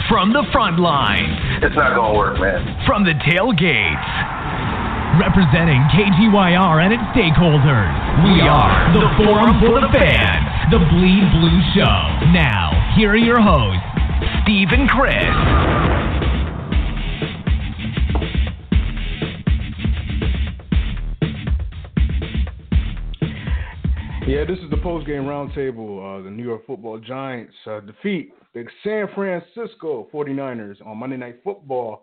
From the front lines. It's not going to work, man. From the tailgates. Representing KGYR and its stakeholders, we are the Forum for the Fans, the Bleed Blue Show. Now, here are your hosts, Steve and Chris. Yeah, this is the post-game roundtable. The New York Football Giants defeat the San Francisco 49ers on Monday Night Football,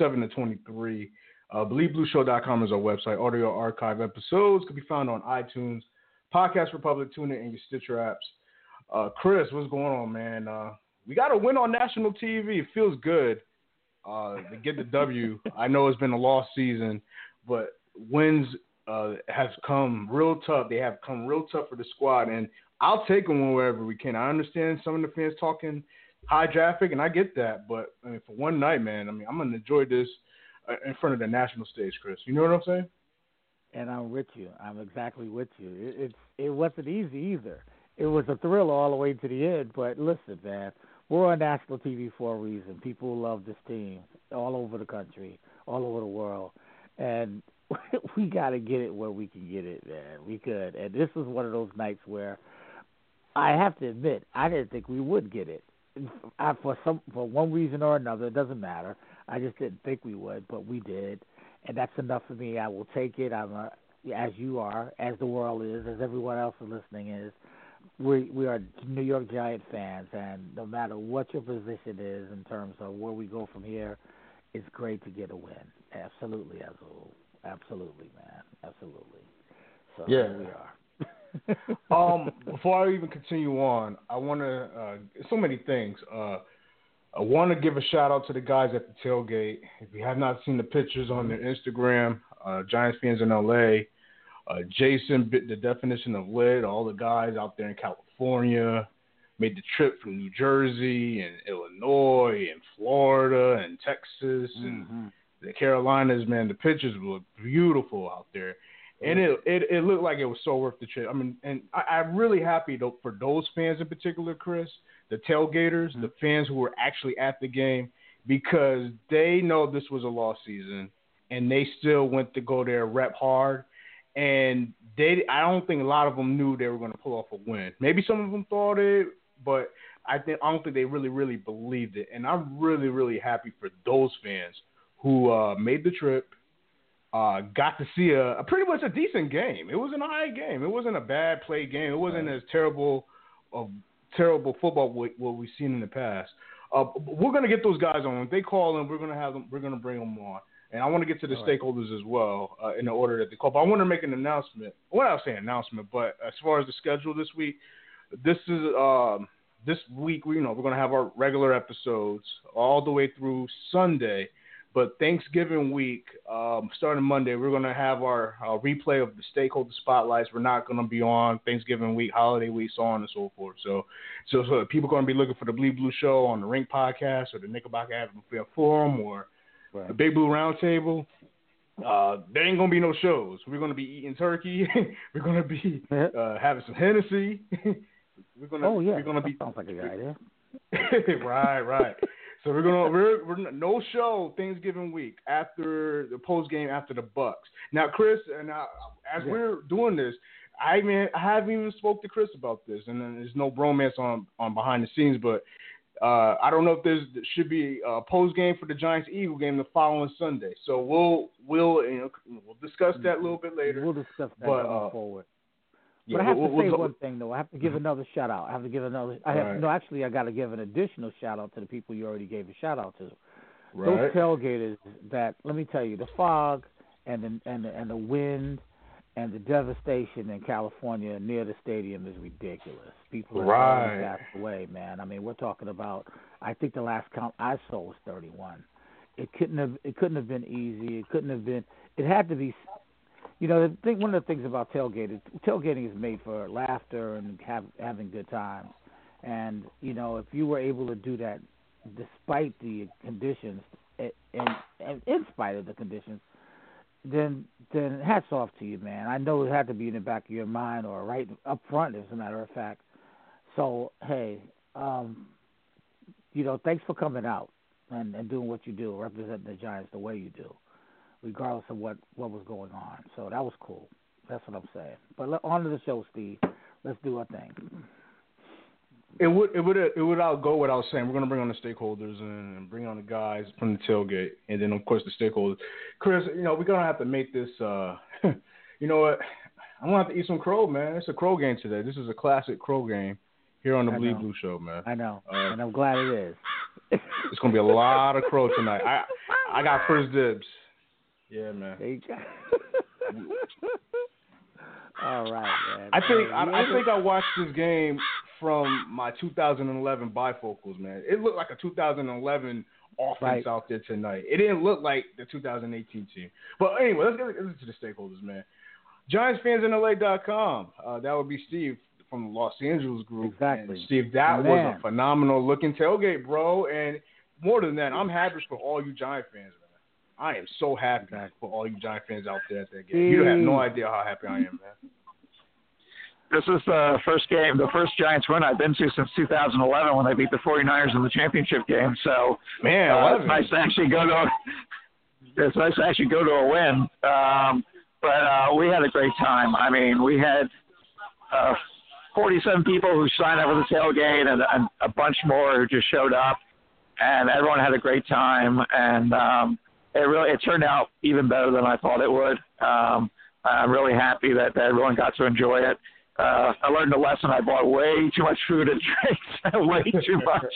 27-23. BleedBlueShow.com is our website. Audio archive episodes can be found on iTunes, Podcast Republic, TuneIn, and your Stitcher apps. Chris, what's going on, man? We got a win on national TV. It feels good to get the W. I know it's been a lost season, but wins has come real tough. They have come real tough for the squad, and I'll take them wherever we can. I understand some of the fans talking high traffic, and I get that, but I mean, for one night, man, I'm going to enjoy this in front of the national stage, Chris. You know what I'm saying? And I'm with you. I'm exactly with you. It wasn't easy either. It was a thriller all the way to the end, but listen, man, we're on national TV for a reason. People love this team all over the country, all over the world, and we got to get it where we can get it, man. We could. And this was one of those nights where I have to admit, I didn't think we would get it. For one reason or another, it doesn't matter. I just didn't think we would, but we did. And that's enough for me. I will take it. As you are, as the world is, as everyone else is listening is. We are New York Giant fans, and no matter what your position is in terms of where we go from here, it's great to get a win. Absolutely, absolutely, man. Absolutely. So yeah. Here we are. Before I even continue on, I want to so many things. I want to give a shout out to the guys at the tailgate. If you have not seen the pictures on their Instagram, Giants fans in LA, Jason bit the definition of lit. All the guys out there in California made the trip from New Jersey and Illinois and Florida and Texas and the Carolinas. Man, the pictures were beautiful out there. And it looked like it was so worth the trip. I mean, and I'm really happy for those fans in particular, Chris, the tailgaters, the fans who were actually at the game, because they know this was a lost season, and they still went to go there, rep hard. And I don't think a lot of them knew they were going to pull off a win. Maybe some of them thought it, but I don't think they really, really believed it. And I'm really, really happy for those fans who made the trip. Got to see a pretty much a decent game. It wasn't a high game. It wasn't a bad play game. It wasn't as terrible football what we've seen in the past. We're gonna get those guys on. When they call in, we're gonna bring them on. And I want to get to the stakeholders as well in the order that they call. But I want to make an announcement. Well, I was saying announcement, but as far as the schedule this week, this week we're gonna have our regular episodes all the way through Sunday. But Thanksgiving week, starting Monday, we're going to have our replay of the stakeholder spotlights. We're not going to be on Thanksgiving week, holiday week, so on and so forth. So people are going to be looking for the Bleed Blue Show on the Rink Podcast or the Knickerbocker Avenue Forum or the Big Blue Roundtable. There ain't going to be no shows. We're going to be eating turkey. We're going to be having some Hennessy. We're going to be. Sounds like a good idea. Right. So we're no show Thanksgiving week after the post game after the Bucks. Now, Chris, and as we're doing this, I haven't even spoke to Chris about this, and there's no bromance on behind the scenes. But I don't know if there should be a post game for the Giants Eagle game the following Sunday. So we'll discuss that a little bit later. We'll discuss that going forward. But I have to say one thing, though. I have to give another shout-out. I got to give an additional shout-out to the people you already gave a shout-out to. Right. Those tailgaters that, let me tell you, the fog and the wind and the devastation in California near the stadium is ridiculous. People are passed away, man. I mean, we're talking about, I think the last count I saw was 31. It couldn't have been easy. It had to be. One of the things about tailgating is made for laughter and having good times. And, if you were able to do that despite the conditions and in spite of the conditions, then hats off to you, man. I know it had to be in the back of your mind or right up front, as a matter of fact. So, hey, thanks for coming out and doing what you do, representing the Giants the way you do, regardless of what was going on. So that was cool. That's what I'm saying. But on to the show, Steve. Let's do our thing. It would go without saying. We're going to bring on the stakeholders and bring on the guys from the tailgate, and then of course the stakeholders. Chris, we're going to have to make this. You know what? I'm going to have to eat some crow, man. It's a crow game today. This is a classic crow game here on the Bleed Blue Show, man. I know, and I'm glad it is. It's going to be a lot of crow tonight. I got first dibs. Yeah, man. There you go. All right, man. I think I watched this game from my 2011 bifocals, man. It looked like a 2011 offense out there tonight. It didn't look like the 2018 team. But anyway, let's get into the stakeholders, man. GiantsFansInLA.com. That would be Steve from the Los Angeles group. Exactly. And Steve, that was a phenomenal looking tailgate, bro. And more than that, I'm happy for all you Giant fans, man. I am so happy for all you Giant fans out there at that game. You have no idea how happy I am, man. This is the first Giants win I've been to since 2011 when they beat the 49ers in the championship game. So, man, it's nice to actually go to a win. But we had a great time. I mean, we had 47 people who signed up for the tailgate and a bunch more who just showed up, and everyone had a great time. And it turned out even better than I thought it would. I'm really happy that everyone got to enjoy it. I learned a lesson. I bought way too much food and drinks, way too much.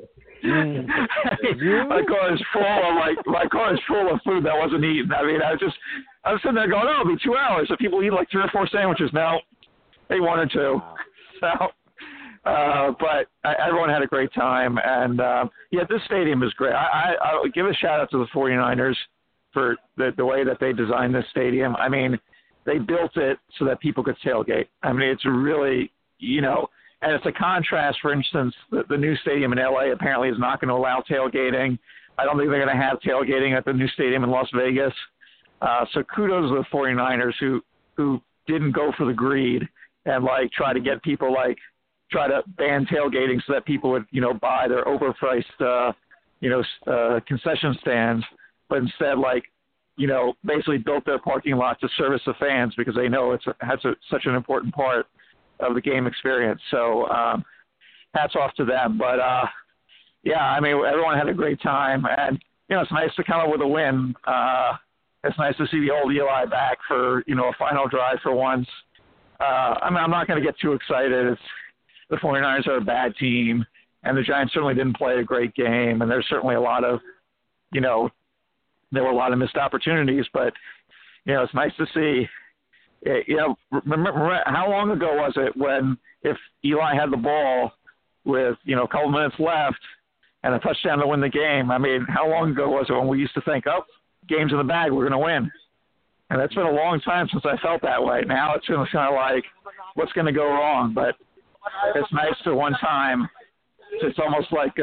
My car is full of food that wasn't eaten. I mean, I was sitting there going, it'll be 2 hours. So people eat like 3 or 4 sandwiches. No, they 1 or 2. So, but everyone had a great time. And, this stadium is great. I would give a shout out to the 49ers for the way that they designed this stadium. I mean, they built it so that people could tailgate. I mean, it's really, and it's a contrast. For instance, the new stadium in LA apparently is not going to allow tailgating. I don't think they're going to have tailgating at the new stadium in Las Vegas. So kudos to the 49ers who didn't go for the greed and try to get people try to ban tailgating so that people would, buy their overpriced, concession stands, but instead basically built their parking lot to service the fans because they know it's such an important part of the game experience. So hats off to them. But, I mean, everyone had a great time. And, it's nice to come up with a win. It's nice to see the old Eli back for, a final drive for once. I'm not going to get too excited. The 49ers are a bad team, and the Giants certainly didn't play a great game. And there's certainly a lot of, there were a lot of missed opportunities, but, it's nice to see. Remember how long ago was it when if Eli had the ball with, a couple minutes left and a touchdown to win the game? I mean, how long ago was it when we used to think, game's in the bag, we're going to win? And it's been a long time since I felt that way. Now it's kind of like, what's going to go wrong? But it's nice to one time. It's almost like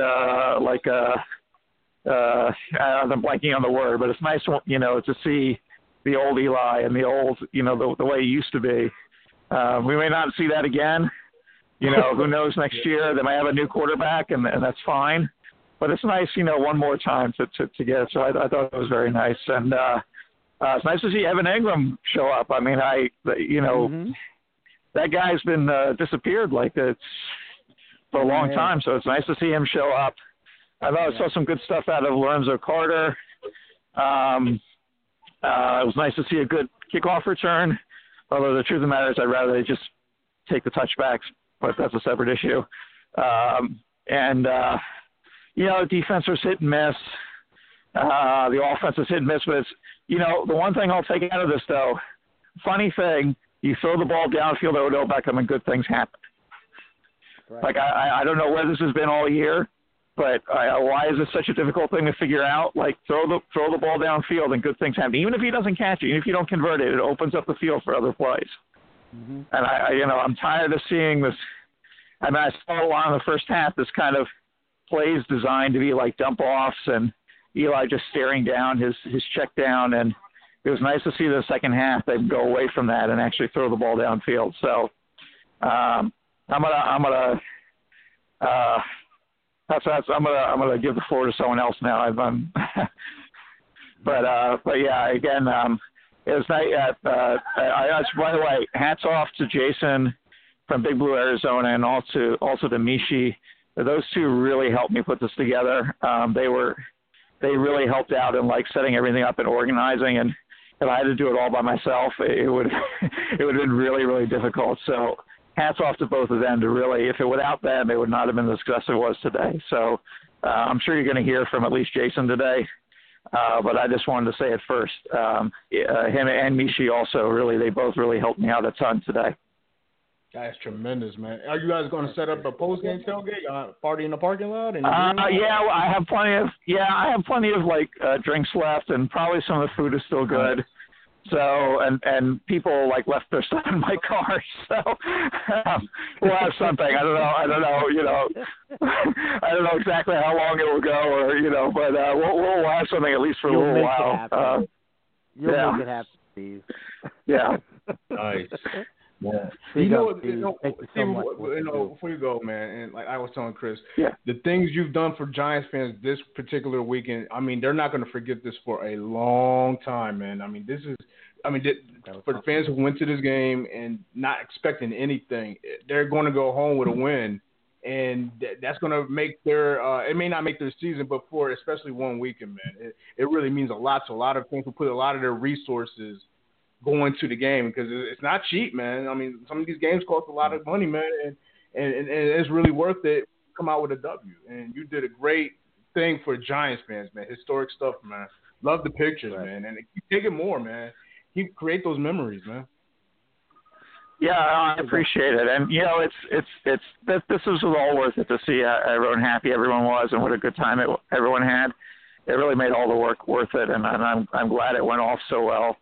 I'm blanking on the word, but it's nice, to see the old Eli and the old, the way he used to be. We may not see that again. Who knows next year? They might have a new quarterback, and that's fine. But it's nice, one more time to get it. So I thought it was very nice. And it's nice to see Evan Engram show up. I mean, that guy's been disappeared like this for a long time. So it's nice to see him show up. I thought I saw some good stuff out of Lorenzo Carter. It was nice to see a good kickoff return. Although the truth of the matter is I'd rather they just take the touchbacks, but that's a separate issue. Defense was hit and miss. The offense was hit and miss. But it's, the one thing I'll take out of this, though, funny thing, you throw the ball downfield to Odell Beckham and good things happen. Right. I don't know where this has been all year. But why is this such a difficult thing to figure out? Throw the ball downfield and good things happen. Even if he doesn't catch it, even if you don't convert it, it opens up the field for other plays. Mm-hmm. And I'm tired of seeing this. I mean, I saw a lot in the first half. This kind of plays designed to be like dump offs and Eli just staring down his check down. And it was nice to see the second half they go away from that and actually throw the ball downfield. So I'm gonna I'm gonna give the floor to someone else now. But yeah, again, it was nice. By the way, hats off to Jason from Big Blue, Arizona, and also to Mishi. Those two really helped me put this together. They really helped out in like setting everything up and organizing. And if I had to do it all by myself, it would have been really, really difficult. So hats off to both of them to really, if it without them, it would not have been as successful as it was today. So I'm sure you're going to hear from at least Jason today. But I just wanted to say it first. Him and Mishi also really, they both really helped me out a ton today. That's tremendous, man. Are you guys going to set up a post-game tailgate, party in the parking lot? Yeah, I have plenty of like drinks left, and probably some of the food is still good. So, and people like left their stuff in my car, so we'll have something. I don't know, you know, I don't know exactly how long it will go, or you know, but we'll have something at least for a little while. You'll make it happen, Steve. Yeah. Nice. Yeah. Before you go, man, and like I was telling Chris, the things you've done for Giants fans this particular weekend, I mean, they're not going to forget this for a long time, man. I mean, for the fans who went to this game and not expecting anything, they're going to go home with a win, and that's going to make their it may not make their season, but for especially one weekend, man, it really means a lot to a lot of fans who put a lot of their resources going to the game, because it's not cheap, man. I mean, some of these games cost a lot of money, man, and it's really worth it to come out with a W. And you did a great thing for Giants fans, man. Historic stuff, man. Love the pictures, man. And keep taking more, man. Create those memories, man. Yeah, I appreciate it. And, you know, this was all worth it to see everyone happy everyone was and what a good time everyone had. It really made all the work worth it, and I'm glad it went off so well.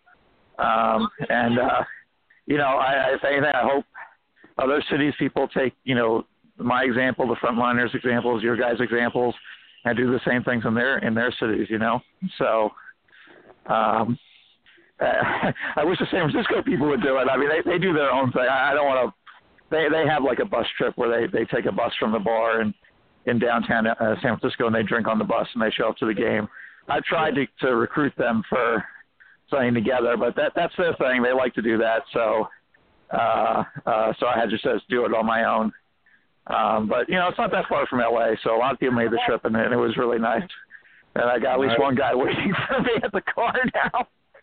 You know, if anything, I hope other cities people take, you know, my example, the frontliners examples, your guys' examples, and do the same things in their cities, you know. So I wish the San Francisco people would do it. I mean, they do their own thing. I don't want to. They have like a bus trip where they take a bus from the bar in downtown San Francisco, and they drink on the bus and they show up to the game. I tried to recruit them for something together, but that's their thing. They like to do that, so I had just to do it on my own. But you know, it's not that far from LA, so a lot of people made the trip, and it was really nice. And I got at least one guy waiting for me at the car now.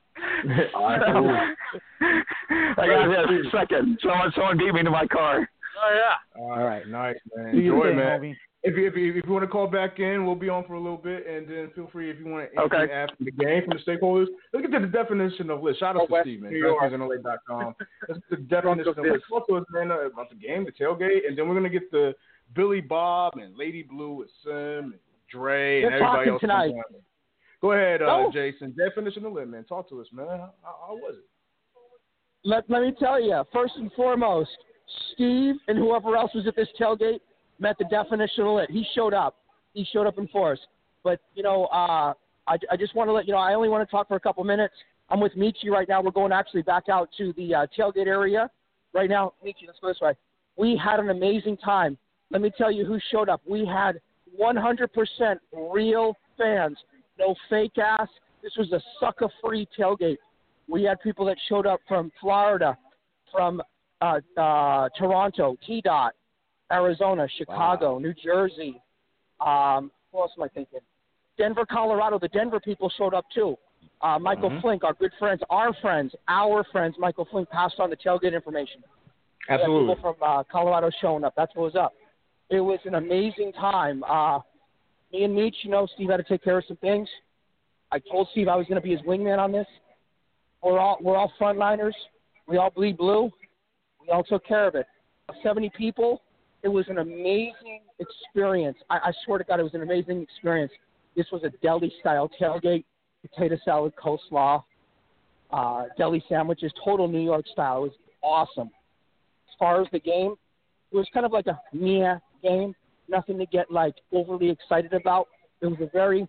I got here a second. Someone beat me to my car. Oh yeah. All right, nice, man. Enjoy, man. Homie. If you want to call back in, we'll be on for a little bit, and then feel free if you want to answer after the game from the stakeholders. Let's get to the definition of list. Shout out to Steve, man. DraftKingsNLA.com. Let's get the definition of list. Talk to us, man, about the game, the tailgate, and then we're gonna get the Billy Bob and Lady Blue with Sim and Dre and everybody else tonight. Go ahead, Jason. Definition of list, man. Talk to us, man. How was it? Let me tell you. First and foremost, Steve and whoever else was at this tailgate met the definition of lit. He showed up. He showed up in force. But, you know, I just want to let you know, I only want to talk for a couple minutes. I'm with Michi right now. We're going actually back out to the tailgate area right now. Michi, let's go this way. We had an amazing time. Let me tell you who showed up. We had 100% real fans. No fake ass. This was a sucker-free tailgate. We had people that showed up from Florida, from Toronto, T-Dot, Arizona, Chicago, New Jersey. Who else am I thinking? Denver, Colorado. The Denver people showed up too. Michael Flink, our good friends, our friends, Michael Flink passed on the tailgate information. Absolutely. People from Colorado showing up. That's what was up. It was an amazing time. Me and Meech, you know, Steve had to take care of some things. I told Steve I was going to be his wingman on this. We're all frontliners. We all bleed blue. We all took care of it. 70 people. It was an amazing experience. I swear to God, it was an amazing experience. This was a deli-style tailgate, potato salad, coleslaw, deli sandwiches, total New York style. It was awesome. As far as the game, it was kind of like a meh game, nothing to get, like, overly excited about. It was a very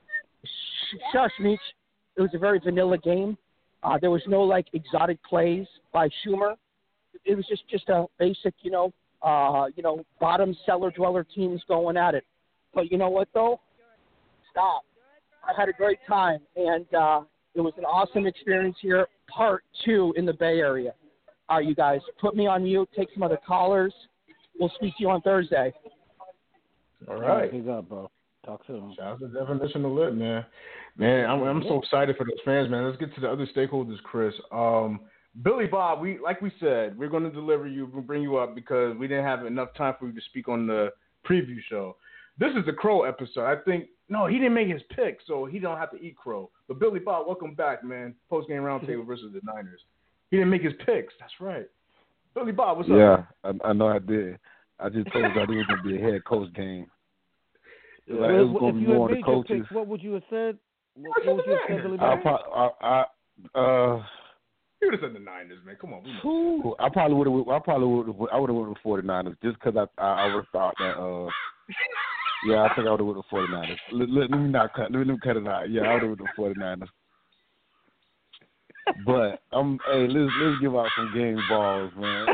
it was a very vanilla game. There was no, like, exotic plays by Schumer. It was just a basic, bottom cellar dweller teams going at it. But you know what, though? Stop. I had a great time, and it was an awesome experience here. Part 2 in the Bay Area. All right, you guys, put me on mute. Take some other callers. We'll speak to you on Thursday. All right. Big up, bro. Talk soon. Shout out to Definition of Lit, man. Man, I'm so excited for those fans, man. Let's get to the other stakeholders, Chris. Billy Bob, like we said, we're going to deliver you. We'll bring you up because we didn't have enough time for you to speak on the preview show. This is the Crow episode. I think, no, he didn't make his pick, so he don't have to eat Crow. But Billy Bob, welcome back, man. Post-game roundtable versus the Niners. He didn't make his picks. That's right. Billy Bob, what's up? Yeah, I know I did. I just told you that it was going to be a head coach game. Like, it was going to be more on the coaches. Picks, what would you have said? What would you have said, Billy Bob? You would have said the Niners, man. Come on. I probably would have. I would have went with the 49ers just because I would have thought that. Yeah, I think I would have went with the 49ers. Let me not cut. Let me cut it out. Yeah, I would have went with the 49ers. But hey, let's give out some game balls, man.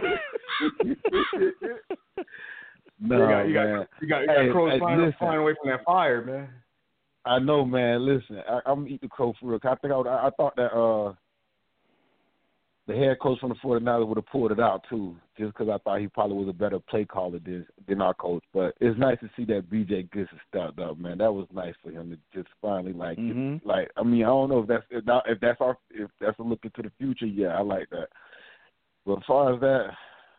No, you got Crows flying away from that fire, man. I know, man. Listen, I'm gonna eat the Crow for real. I think I thought that the head coach from the 49ers would have pulled it out too, just because I thought he probably was a better play caller than our coach. But it's nice to see that B.J. Gibson stepped up, man. That was nice for him to just finally I mean, I don't know if that's a look into the future. Yeah, I like that. But as far as that,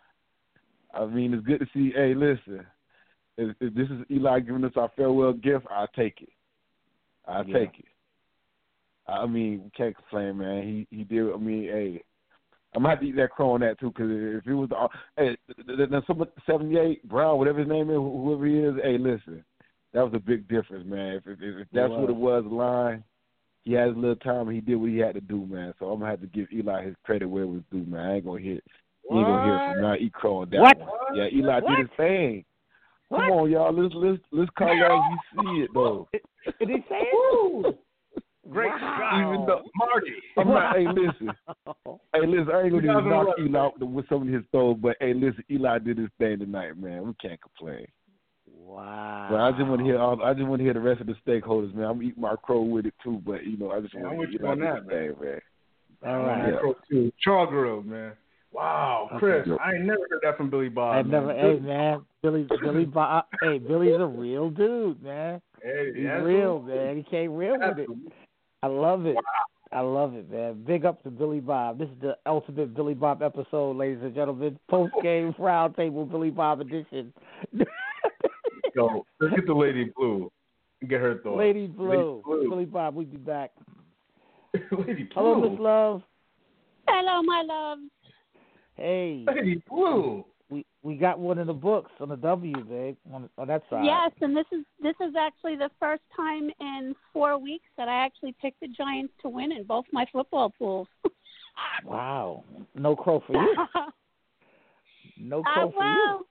I mean, it's good to see. Hey, listen, if this is Eli giving us our farewell gift, I'll take it. I'll take it. I mean, we can't complain, man. He did. I mean, hey. I'm going to have to eat that crow on that, too, because if it was the 78, Brown, whatever his name is, whoever he is, hey, listen, that was a big difference, man. If that's what it was, the line, he had his little time and he did what he had to do, man. So I'm going to have to give Eli his credit where it was due, man. I ain't going to hear from now. Eat crow on that one. Yeah, Eli did his thing. Come on, y'all. Let's call it as you see it, though. Did he say it? Great Scott. Even though Marty. Hey, listen. I ain't going to knock Eli out with some of his throws, but, hey, listen, Eli did his thing tonight, man. We can't complain. Wow. But I just want to hear the rest of the stakeholders, man. I'm going to eat my crow with it, too, but, I just want to hear Eli do his thing, man. All right. Crow, too. Char Grill, man. Wow, Chris, I ain't never heard that from Billy Bob. Hey, man, Billy Bob. Hey, Billy's a real dude, man. Hey, he's real, man. He came real with it. I love it. Wow. I love it, man. Big up to Billy Bob. This is the ultimate Billy Bob episode, ladies and gentlemen. Post-game roundtable Billy Bob edition. Yo, let's get the Lady Blue. Get her thoughts. Lady Blue. Billy Bob, we'll be back. Lady Blue. Hello, Miss Love. Hello, my love. Hey. Lady Blue. We got one in the books on the W, babe, on that side. Yes, and this is actually the first time in 4 weeks that I actually picked the Giants to win in both my football pools. Wow. No crow for you. No crow for you.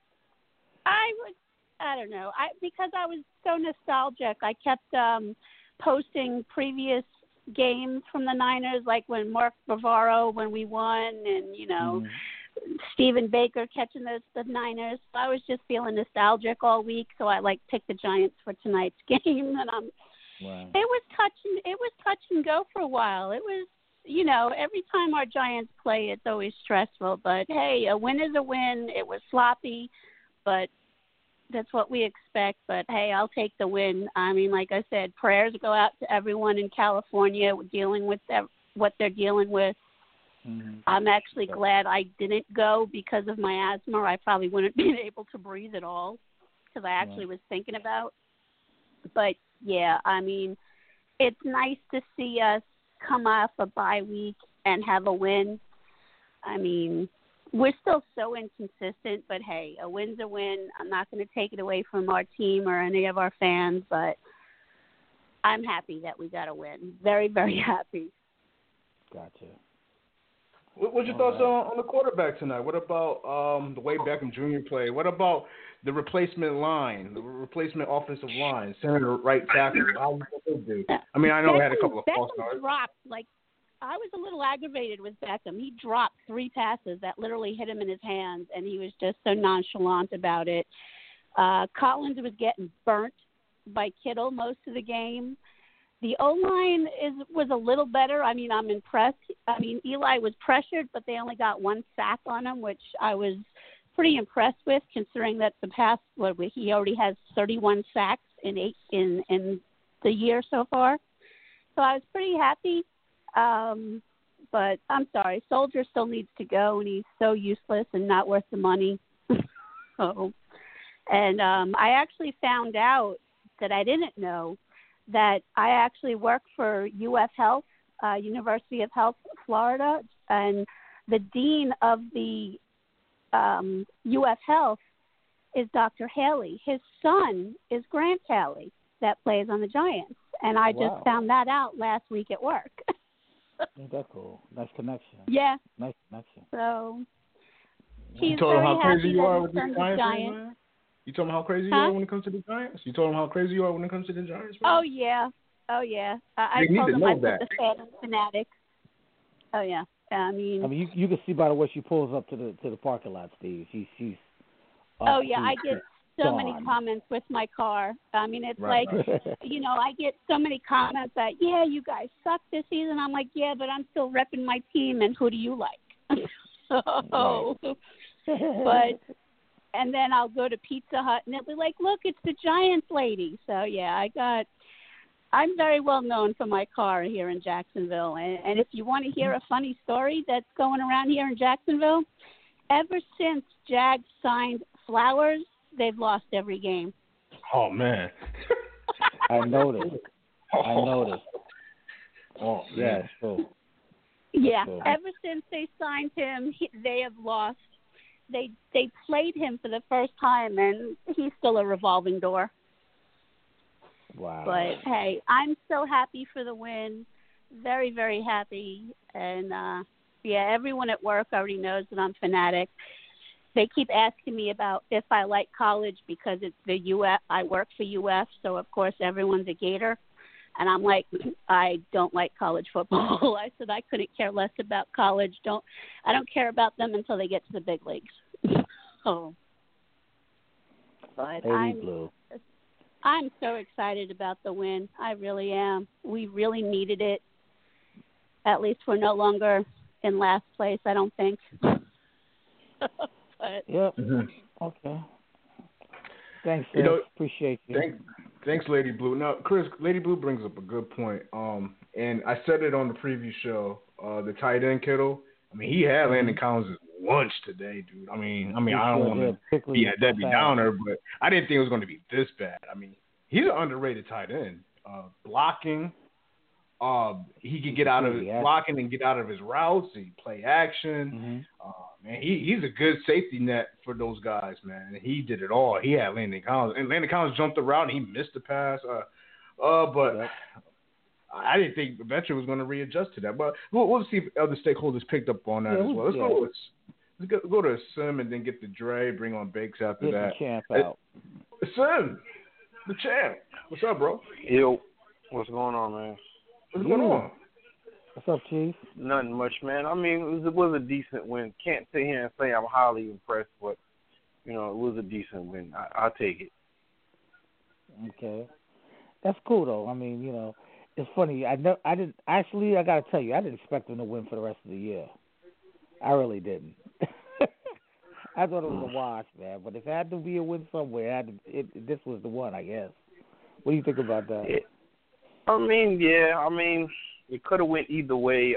I don't know. Because I was so nostalgic, I kept posting previous games from the Niners, like when Mark Bavaro, when we won, and, Stephen Baker catching the Niners. So I was just feeling nostalgic all week, so I picked the Giants for tonight's game, and It was touch and go for a while. It was, every time our Giants play, it's always stressful. But hey, a win is a win. It was sloppy, but that's what we expect. But hey, I'll take the win. I mean, like I said, prayers go out to everyone in California dealing with what they're dealing with. Mm-hmm. I'm actually glad I didn't go because of my asthma. I probably wouldn't be able to breathe at all because I actually was thinking about. But, yeah, I mean, it's nice to see us come off a bye week and have a win. I mean, we're still so inconsistent, but, hey, a win's a win. I'm not going to take it away from our team or any of our fans, but I'm happy that we got a win. Very, very happy. Gotcha. What's your thoughts on the quarterback tonight? What about the way Beckham Jr. played? What about the replacement line, the replacement offensive line, center, right tackle? How did they do? I mean, I know we had a couple of false starts. Beckham dropped, I was a little aggravated with Beckham. He dropped 3 passes that literally hit him in his hands, and he was just so nonchalant about it. Collins was getting burnt by Kittle most of the game. The O-line was a little better. I mean, I'm impressed. I mean, Eli was pressured, but they only got 1 sack on him, which I was pretty impressed with, considering that he already has 31 sacks in the year so far. So I was pretty happy. But I'm sorry, Soldier still needs to go, and he's so useless and not worth the money. I actually found out that I didn't know that I actually work for UF Health, University of Health, Florida, and the dean of the UF Health is Dr. Haley. His son is Grant Haley that plays on the Giants, and I just found that out last week at work. Ain't that cool? Nice connection. Yeah. Nice connection. So you told him how crazy you are with the Giants, man? You told him how crazy you are when it comes to the Giants? You told him how crazy you are when it comes to the Giants, man? Oh, yeah. I told him I put the fan fanatic. Oh, yeah. I mean, you can see by the way she pulls up to the parking lot, Steve. She's. Oh yeah, I get so many comments with my car. I mean, it's I get so many comments that you guys suck this season. I'm like, yeah, but I'm still repping my team. And who do you like? But and then I'll go to Pizza Hut and they'll be like, look, it's the Giants lady. So yeah, I'm very well known for my car here in Jacksonville. And if you want to hear a funny story that's going around here in Jacksonville, ever since Jags signed Flowers, they've lost every game. Oh, man. I noticed. Oh, yeah, true. Yeah, ever since they signed him, they have lost. They played him for the first time, and he's still a revolving door. Wow. But, hey, I'm so happy for the win. Very, very happy. And, everyone at work already knows that I'm fanatic. They keep asking me about if I like college because it's the UF. I work for UF, so, of course, everyone's a Gator. And I'm like, I don't like college football. I said I couldn't care less about college. I don't care about them until they get to the big leagues. But I'm so excited about the win. I really am. We really needed it. At least we're no longer in last place, I don't think. But, yep. Mm-hmm. Okay. Thanks, Chris. Appreciate you. Thanks, Lady Blue. Now, Chris, Lady Blue brings up a good point. And I said it on the preview show. The tight end Kittle. I mean, he had Landon Collins' lunch today, dude. I mean, I don't want to be a Debbie Downer, but I didn't think it was going to be this bad. I mean, he's an underrated tight end. Blocking. He can get out of his blocking and get out of his routes. He play action. Man, he's a good safety net for those guys, man. He did it all. He had Landon Collins, and Landon Collins jumped the route and he missed the pass. But I didn't think the veteran was going to readjust to that. But we'll see if other stakeholders picked up on that as well. Let's go to Sim and then get the Dre. Bring on Bakes after that. The champ out. Sim, the champ. What's up, bro? Yo, what's going on, man? What's going on? What's up, Chief? Nothing much, man. I mean, it was a decent win. Can't sit here and say I'm highly impressed, but, it was a decent win. I'll take it. Okay. That's cool, though. I mean, it's funny. I got to tell you, I didn't expect them to win for the rest of the year. I really didn't. I thought it was a wash, man. But if it had to be a win somewhere, this was the one, I guess. What do you think about that? It could have went either way.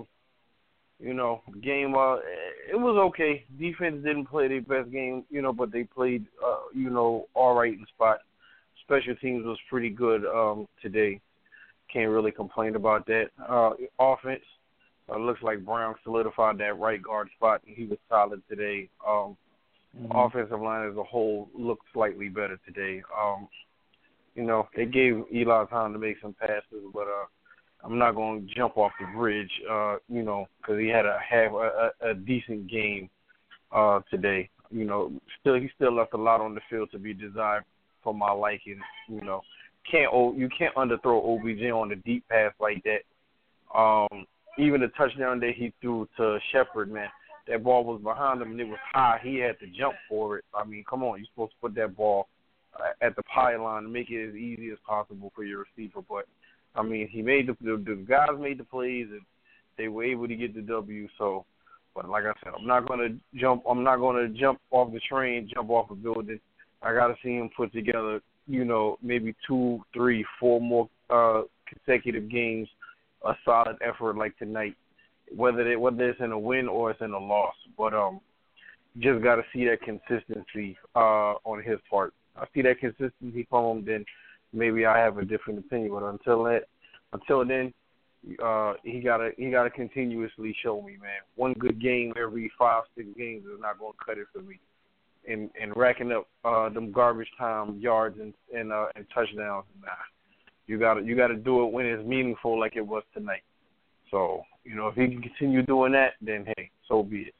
Game, it was okay. Defense didn't play their best game, but they played, all right in spot. Special teams was pretty good today. Can't really complain about that. Offense, looks like Brown solidified that right guard spot, and he was solid today. Offensive line as a whole looked slightly better today. They gave Eli time to make some passes, but I'm not going to jump off the bridge, because he had a decent game today. He still left a lot on the field to be desired for my liking. You can't underthrow OBJ on a deep pass like that. Even the touchdown that he threw to Shepard, man, that ball was behind him and it was high. He had to jump for it. I mean, come on, you're supposed to put that ball at the pylon to make it as easy as possible for your receiver. But I mean, he made the guys made the plays and they were able to get the W. So, but like I said, I'm not gonna jump off the train, jump off a building. I gotta see him put together, maybe 2, 3, 4 more consecutive games, a solid effort like tonight, whether it's in a win or it's in a loss. But just got to see that consistency on his part. I see that consistency from him, then maybe I have a different opinion. But until then, he gotta continuously show me, man. One good game every 5, 6 games is not gonna cut it for me. And racking up them garbage time yards and touchdowns, nah. You gotta do it when it's meaningful, like it was tonight. So if he can continue doing that, then hey, so be it.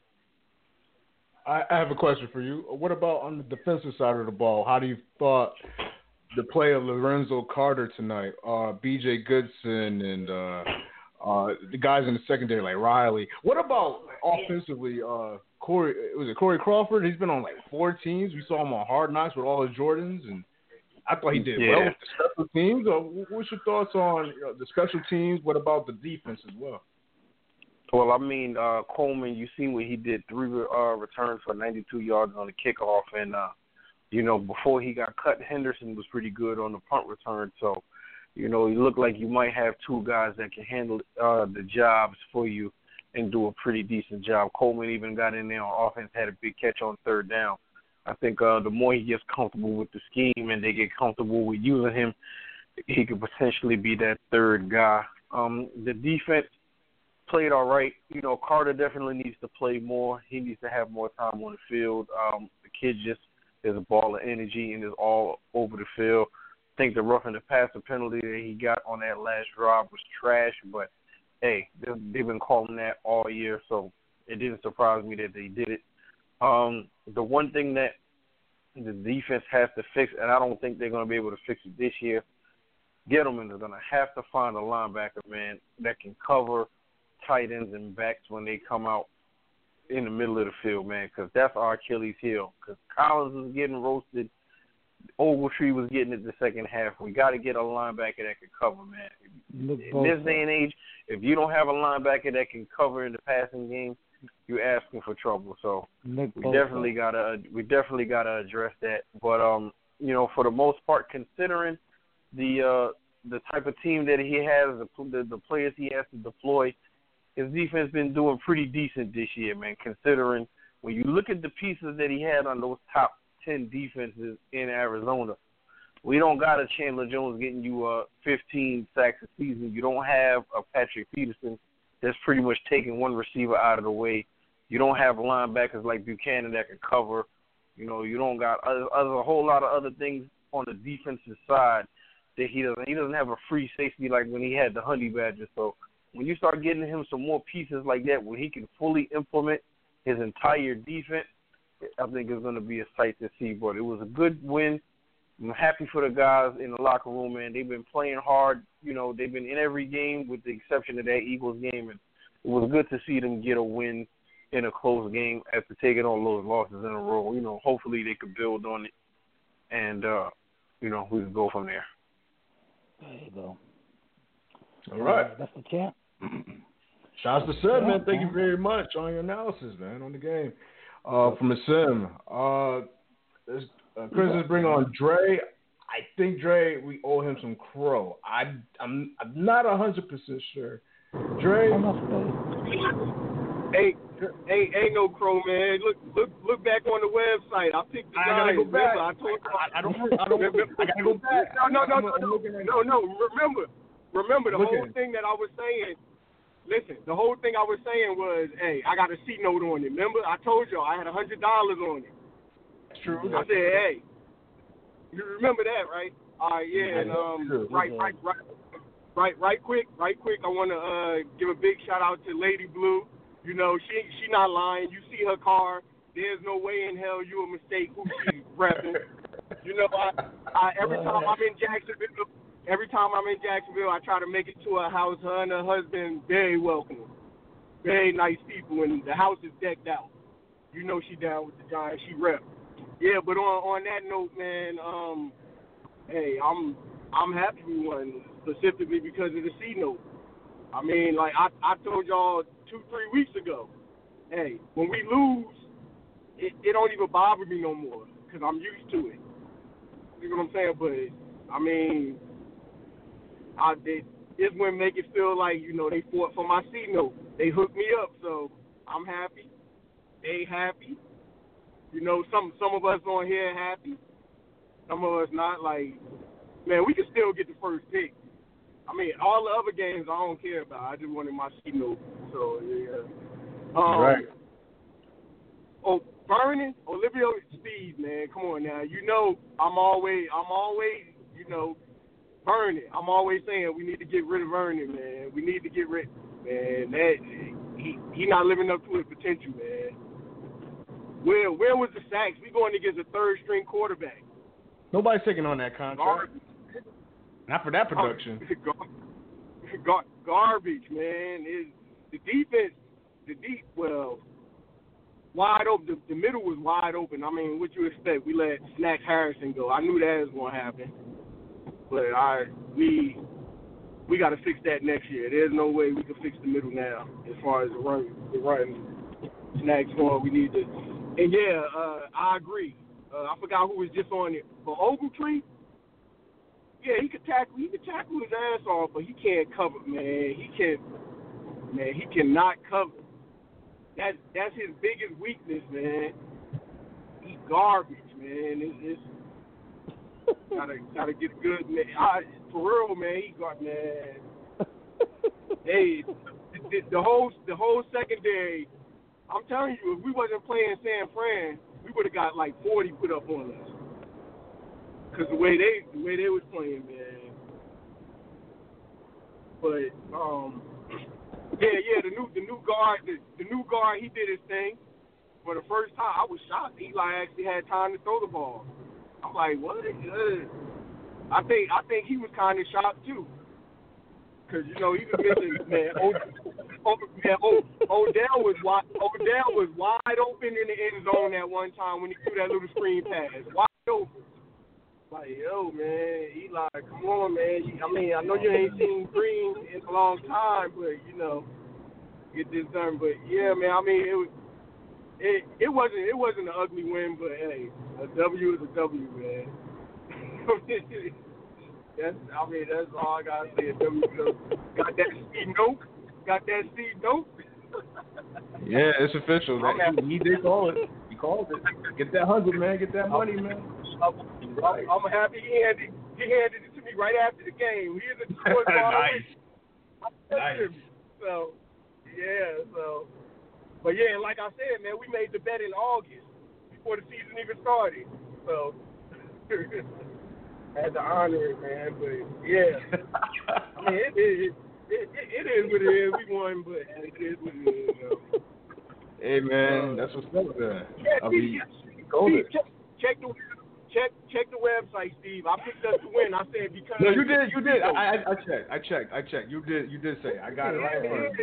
I have a question for you. What about on the defensive side of the ball? How do you thought the play of Lorenzo Carter tonight, B.J. Goodson, and the guys in the secondary like Riley? What about offensively, Corey Crawford? He's been on like 4 teams. We saw him on Hard Knocks with all his Jordans, and I thought he did well with the special teams. What's your thoughts on the special teams? What about the defense as well? Well, I mean, Coleman, you seen what he did, 3 returns for 92 yards on the kickoff. And, before he got cut, Henderson was pretty good on the punt return. So, he looked like you might have 2 guys that can handle the jobs for you and do a pretty decent job. Coleman even got in there on offense, had a big catch on 3rd down. I think the more he gets comfortable with the scheme and they get comfortable with using him, he could potentially be that 3rd guy. The defense played all right. Carter definitely needs to play more. He needs to have more time on the field. The kid just is a ball of energy and is all over the field. I think the roughing the passer penalty that he got on that last drive was trash, but, hey, they've been calling that all year, so it didn't surprise me that they did it. The one thing that the defense has to fix, and I don't think they're going to be able to fix it this year, Gettleman is going to have to find a linebacker, man, that can cover tight ends and backs when they come out in the middle of the field, man, because that's our Achilles heel. Because Collins was getting roasted. Ogletree was getting it the second half. We got to get a linebacker that can cover, man. In this day and age, if you don't have a linebacker that can cover in the passing game, you're asking for trouble. So we definitely gotta address that. But for the most part, considering the type of team that he has, the players he has to deploy, his defense been doing pretty decent this year, man, considering when you look at the pieces that he had on those top 10 defenses in Arizona. We don't got a Chandler Jones getting you 15 sacks a season. You don't have a Patrick Peterson that's pretty much taking one receiver out of the way. You don't have linebackers like Buchanan that can cover. You don't got a whole lot of other things on the defensive side that he doesn't. He doesn't have a free safety like when he had the Honey Badger. So when you start getting him some more pieces like that, where he can fully implement his entire defense, I think it's going to be a sight to see. But it was a good win. I'm happy for the guys in the locker room, man. They've been playing hard. They've been in every game with the exception of that Eagles game. And it was good to see them get a win in a close game after taking all those losses in a row. Hopefully they could build on it. And, we can go from there. There you go. All right. That's the champ. Shouts to Sim, man. Thank you very much on your analysis, man, on the game. From the Sim. Chris is bringing on Dre. I think Dre, we owe him some crow. I'm not 100% sure. Dre. Ain't no crow, man. Look back on the website. I picked the guy. I gotta go back. I told you. I don't. I gotta go back. No. Remember the whole thing that I was saying. Listen, the whole thing I was saying was, hey, I got a C note on it. Remember, I told y'all I had $100 on it. That's true. I said, hey, you remember that, right? All right, yeah. And right quick. I want to give a big shout out to Lady Blue. She not lying. You see her car. There's no way in hell you a mistake who she's repping. Every time I'm in Jacksonville. I try to make it to her house. Her and her husband, very welcoming. Very nice people, and the house is decked out. She down with the Giants. She rep. Yeah, but on that note, man, hey, I'm happy we won specifically because of the C note. I mean, like I told y'all 2-3 weeks ago, hey, when we lose, it don't even bother me no more because I'm used to it. You know what I'm saying? But I mean, this wouldn't make it feel like, you know, they fought for my C note. They hooked me up, so I'm happy. They happy. You know, some of us on here happy. Some of us not. Like, man, we can still get the first pick. I mean, all the other games I don't care about. I just wanted my C note. So yeah. Right. Oh, Vernon, Olivia Speed, man, come on now. You know, I'm always, you know, Vernon. I'm always saying we need to get rid of Vernon, man. We need to get rid, man. That he not living up to his potential, man. Where was the sacks? We going against a third string quarterback. Nobody's taking on that contract. Not for that production. Garbage, man. The defense, wide open. The middle was wide open. I mean, what you expect? We let Snacks Harrison go. I knew that was going to happen. But we got to fix that next year. There's no way we can fix the middle now as far as the run. Snacks going, we need to. And yeah, I agree. I forgot who was just on it. But Ogletree, yeah, he could tackle his ass off, but he can't cover, man. He cannot cover. That's his biggest weakness, man. He's garbage, man. It's gotta get good, man. For real, man. He got, man. Hey, the whole secondary. I'm telling you, if we wasn't playing San Fran, we would have got like 40 put up on us. Cause the way they was playing, man. But yeah, the new guard, he did his thing. For the first time, I was shocked. Eli actually had time to throw the ball. I'm like, what? I think he was kind of shocked too. Cause you know he was missing, man. Odell was wide open in the end zone at one time when he threw that little screen pass, wide open. Like, yo, man, Eli, come on, man. I mean, I know you ain't seen Green in a long time, but you know, get this done. But yeah, man, I mean, it wasn't an ugly win, but hey, a W is a W, man. That's all I gotta say. Got that C note. Yeah, it's official. He did call it. He called it. Get that 100, man. Get that money, man. I'm happy he handed it to me right after the game. He is a Detroit Nice. So, but yeah, like I said, man, we made the bet in August before the season even started. So. Had to honor it, man, but yeah. I mean, it is what it is. We won, but it is what it is. You know? Hey, man, that's what's up, man. Check the website, Steve. I picked up the win. I said because. No, you did. I checked. You did say. I got it right first.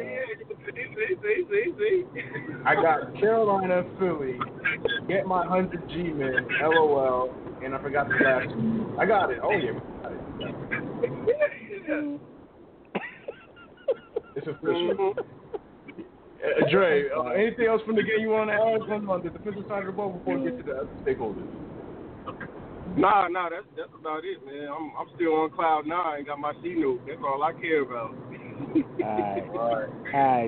See. I got Carolina, Philly. Get my 100 G, man. LOL. And I forgot the last one. I got it. Oh, yeah. It's official. Dre, anything else from the game you want to add on the defensive side of the ball before we get to the other stakeholders? Nah, that's about it, man. I'm still on cloud 9. Got my C note. That's all I care about. All right,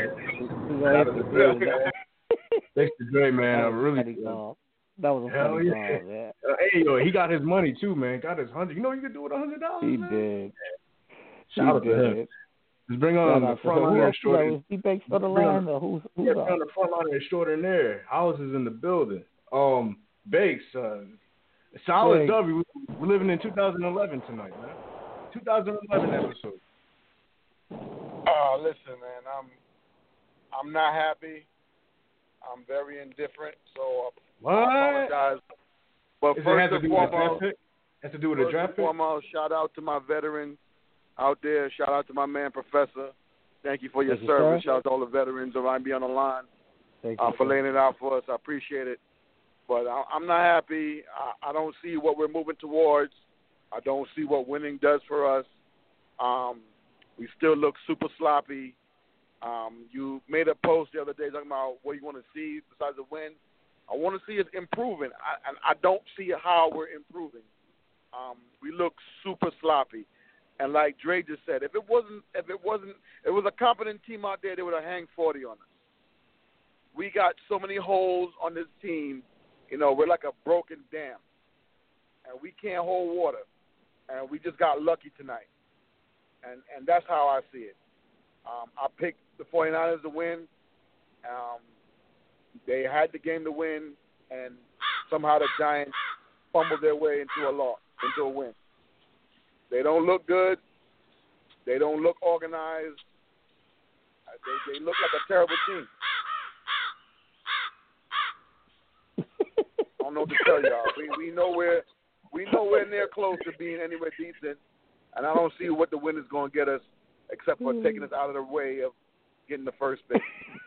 man. Thanks to Dre, man. I really. That was a funny call, man. Hey, yo, he got his money too, man. Got his 100. You know what you could do with $100? He man? did. Shout out to him. Just bring on the front line short. He begs for the line. Who's on the front line short in there. House is in the building. Bakes. Solid W. We're living in 2011 tonight, man. 2011 episode. Listen, man. I'm not happy. I'm very indifferent. So. I apologize. But first and foremost, has to do with a draft pick? Shout out to my veterans out there. Shout out to my man, Professor. Thank you for your service. Shout out to all the veterans around me on the line for laying it out for us. I appreciate it. But I'm not happy. I don't see what we're moving towards. I don't see what winning does for us. We still look super sloppy. You made a post the other day talking about what you want to see besides the win. I want to see us improving. I don't see how we're improving. We look super sloppy. And like Dre just said, if it was a competent team out there, they would have hanged 40 on us. We got so many holes on this team. You know, we're like a broken dam, and we can't hold water. And we just got lucky tonight, and that's how I see it. I picked the 49ers to win. They had the game to win, and somehow the Giants fumbled their way into a win. They don't look good. They don't look organized. They look like a terrible team. I don't know what to tell y'all. We nowhere near close to being anywhere decent, and I don't see what the win is going to get us, except for taking us out of the way of getting the first pick.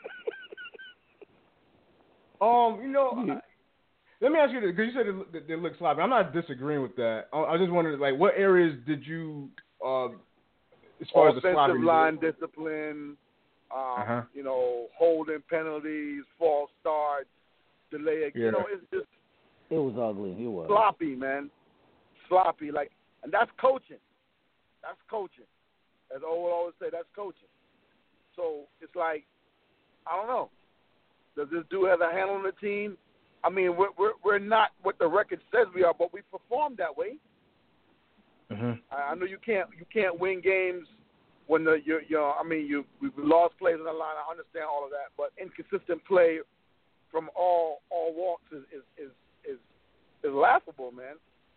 Let me ask you this, because you said they look sloppy. I'm not disagreeing with that. I just wondered, like, what areas did you, as far as the sloppy, offensive line discipline, you know, holding penalties, false starts, delay. Yeah. You know, it's just. It was ugly. It was sloppy, man. Sloppy, and that's coaching. That's coaching. As I would always say, that's coaching. So it's like, I don't know. Does this dude have a handle on the team? I mean, we're not what the record says we are, but we perform that way. Mm-hmm. I know you can't win games when we've lost plays on the line. I understand all of that, but inconsistent play from all walks is laughable, man.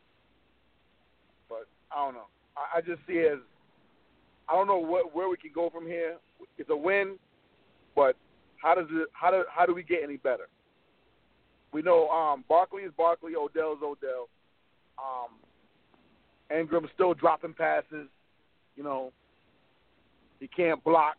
But I don't know. I just see it as, I don't know where we can go from here. It's a win, but how do we get any better? We know Barkley is Barkley, Odell is Odell. Ingram's still dropping passes. You know, he can't block.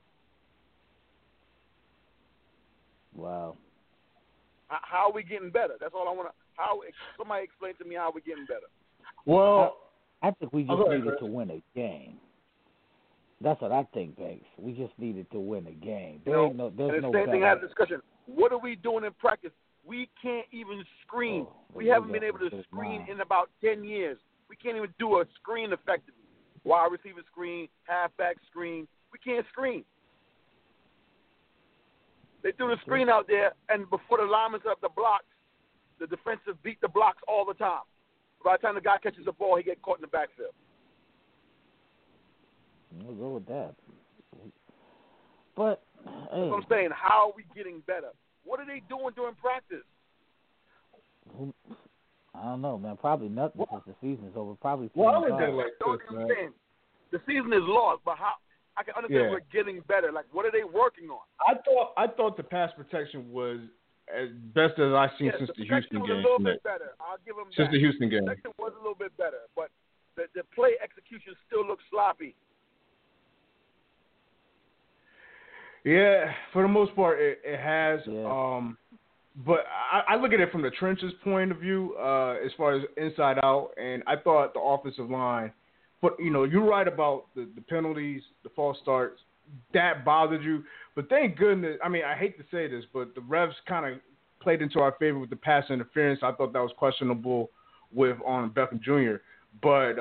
Wow. How are we getting better? That's all I want to. Somebody explain to me how we're getting better. Well, I think we just needed to win a game. That's what I think, Banks. We just needed to win a game. There's no same thing. I had a discussion. What are we doing in practice? We can't even screen. We haven't been able to screen in about 10 years. We can't even do a screen effectively. Wide receiver screen, halfback screen. We can't screen. They threw the screen out there, and before the linemen set up the blocks, the defensive beat the blocks all the time. By the time the guy catches the ball, he gets caught in the backfield. We'll go with that. But hey. That's what I'm saying. How are we getting better? What are they doing during practice? I don't know, man. Probably nothing since the season's over. Probably. The season is lost, but how? I can understand we're getting better. Like, what are they working on? I thought the pass protection was as best as I've seen since the Houston game. Was a little bit better. I'll give them since that. the Houston game. The protection was a little bit better, but the play execution still looks sloppy. Yeah, for the most part, it has. Yeah. But I look at it from the trenches point of view, as far as inside out, and I thought the offensive line. But you're right about the penalties, the false starts. That bothered you, but thank goodness. I mean, I hate to say this, but the refs kind of played into our favor with the pass interference. I thought that was questionable on Beckham Jr. But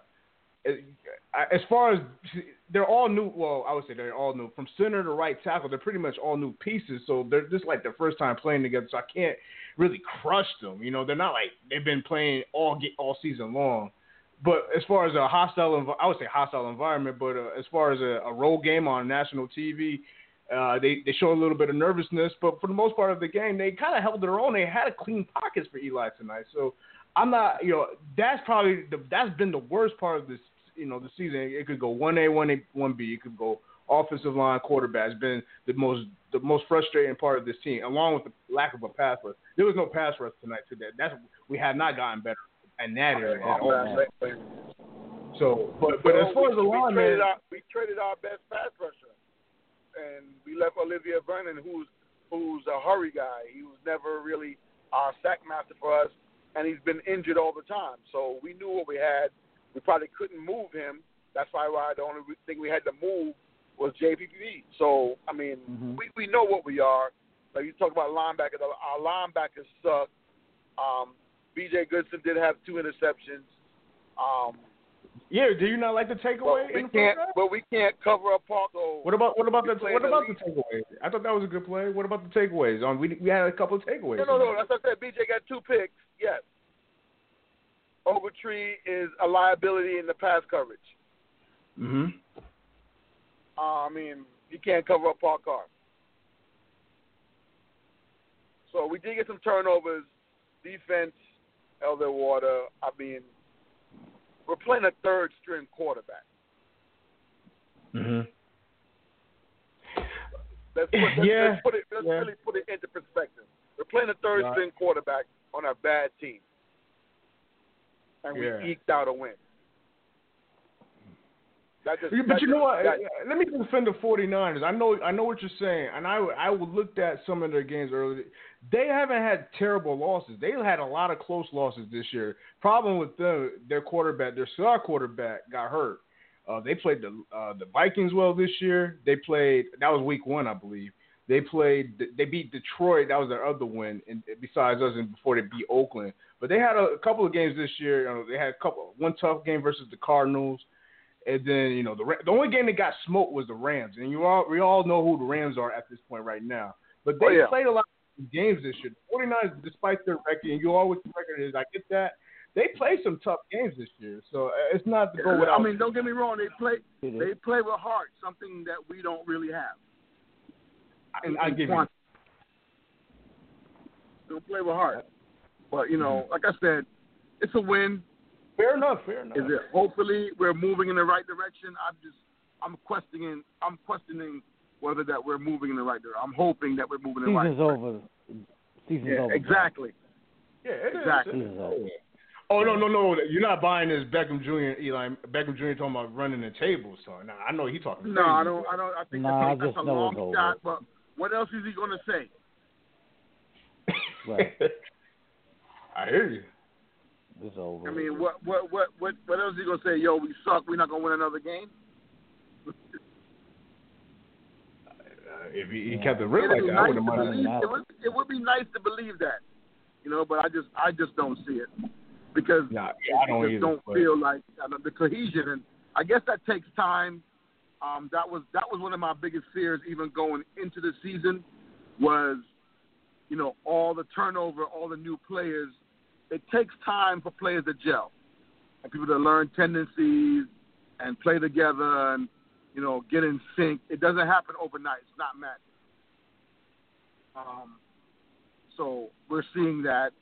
as far as they're all new, well, I would say they're all new. From center to right tackle, they're pretty much all new pieces. So they're just like their first time playing together. So I can't really crush them. They're not like they've been playing all season long. But as far as I would say hostile environment, but as far as a road game on national TV, they show a little bit of nervousness. But for the most part of the game, they kind of held their own. They had a clean pockets for Eli tonight. So I'm not, that's been the worst part of this, the season. It could go 1A, 1A, 1B. It could go offensive line, quarterback. It's been the most frustrating part of this team, along with the lack of a pass rush. There was no pass rush tonight today. We have not gotten better in that area at all. So, but as far as the line, we traded our best pass rusher, and we left Olivier Vernon, who's a hurry guy. He was never really our sack master for us, and he's been injured all the time. So we knew what we had. We probably couldn't move him. That's why the only thing we had to move was JPP. So, I mean, we know what we are. Like you talk about linebackers, our linebackers suck. B.J. Goodson did have 2 interceptions. Yeah, do you not like the takeaway? But we can't cover up Parko. What about the takeaway? I thought that was a good play. What about the takeaways? We had a couple of takeaways. No. That's what I said. B.J. got 2 picks. Yes. Ogletree is a liability in the pass coverage. I mean, he can't cover up Parker. So we did get some turnovers. Defense held their water. I mean, we're playing a third-string quarterback. Let's really put it into perspective. We're playing a third-string quarterback on a bad team, and we eked out a win. You know what? Let me defend the 49ers. I know what you're saying, and I looked at some of their games earlier. They haven't had terrible losses. They had a lot of close losses this year. Problem with them, their quarterback, their star quarterback, got hurt. They played the Vikings well this year. That was week 1, I believe. They beat Detroit. That was their other win, and besides us, and before they beat Oakland. But they had a couple of games this year. They had one tough game versus the Cardinals. And then, the only game that got smoked was the Rams. And we all know who the Rams are at this point right now. But they played a lot of games this year. The 49ers, despite their record, and you always the record is, I get that, they played some tough games this year. So it's not to go without. I mean, don't get me wrong. They play with heart, something that we don't really have. I give you. Don't play with heart. But, like I said, it's a win. Fair enough. Is it? Hopefully, we're moving in the right direction. I'm questioning whether that we're moving in the right direction. I'm hoping that we're moving in the right direction. Season's over. Exactly. Yeah, it exactly. is. Oh no! You're not buying this Beckham Jr. Beckham Jr. talking about running the table. So now I know he's talking. No, I don't. I think that's a long shot. But what else is he going to say? Right. I hear you. It's over. I mean, what else is he gonna say? Yo, we suck. We're not gonna win another game. If he kept it real like that, I wouldn't mind. It would be nice to believe that, but I just don't see it because I don't feel like the cohesion, and I guess that takes time. That was one of my biggest fears, even going into the season, was all the turnover, all the new players. It takes time for players to gel and people to learn tendencies and play together and, get in sync. It doesn't happen overnight. It's not magic. So we're seeing that.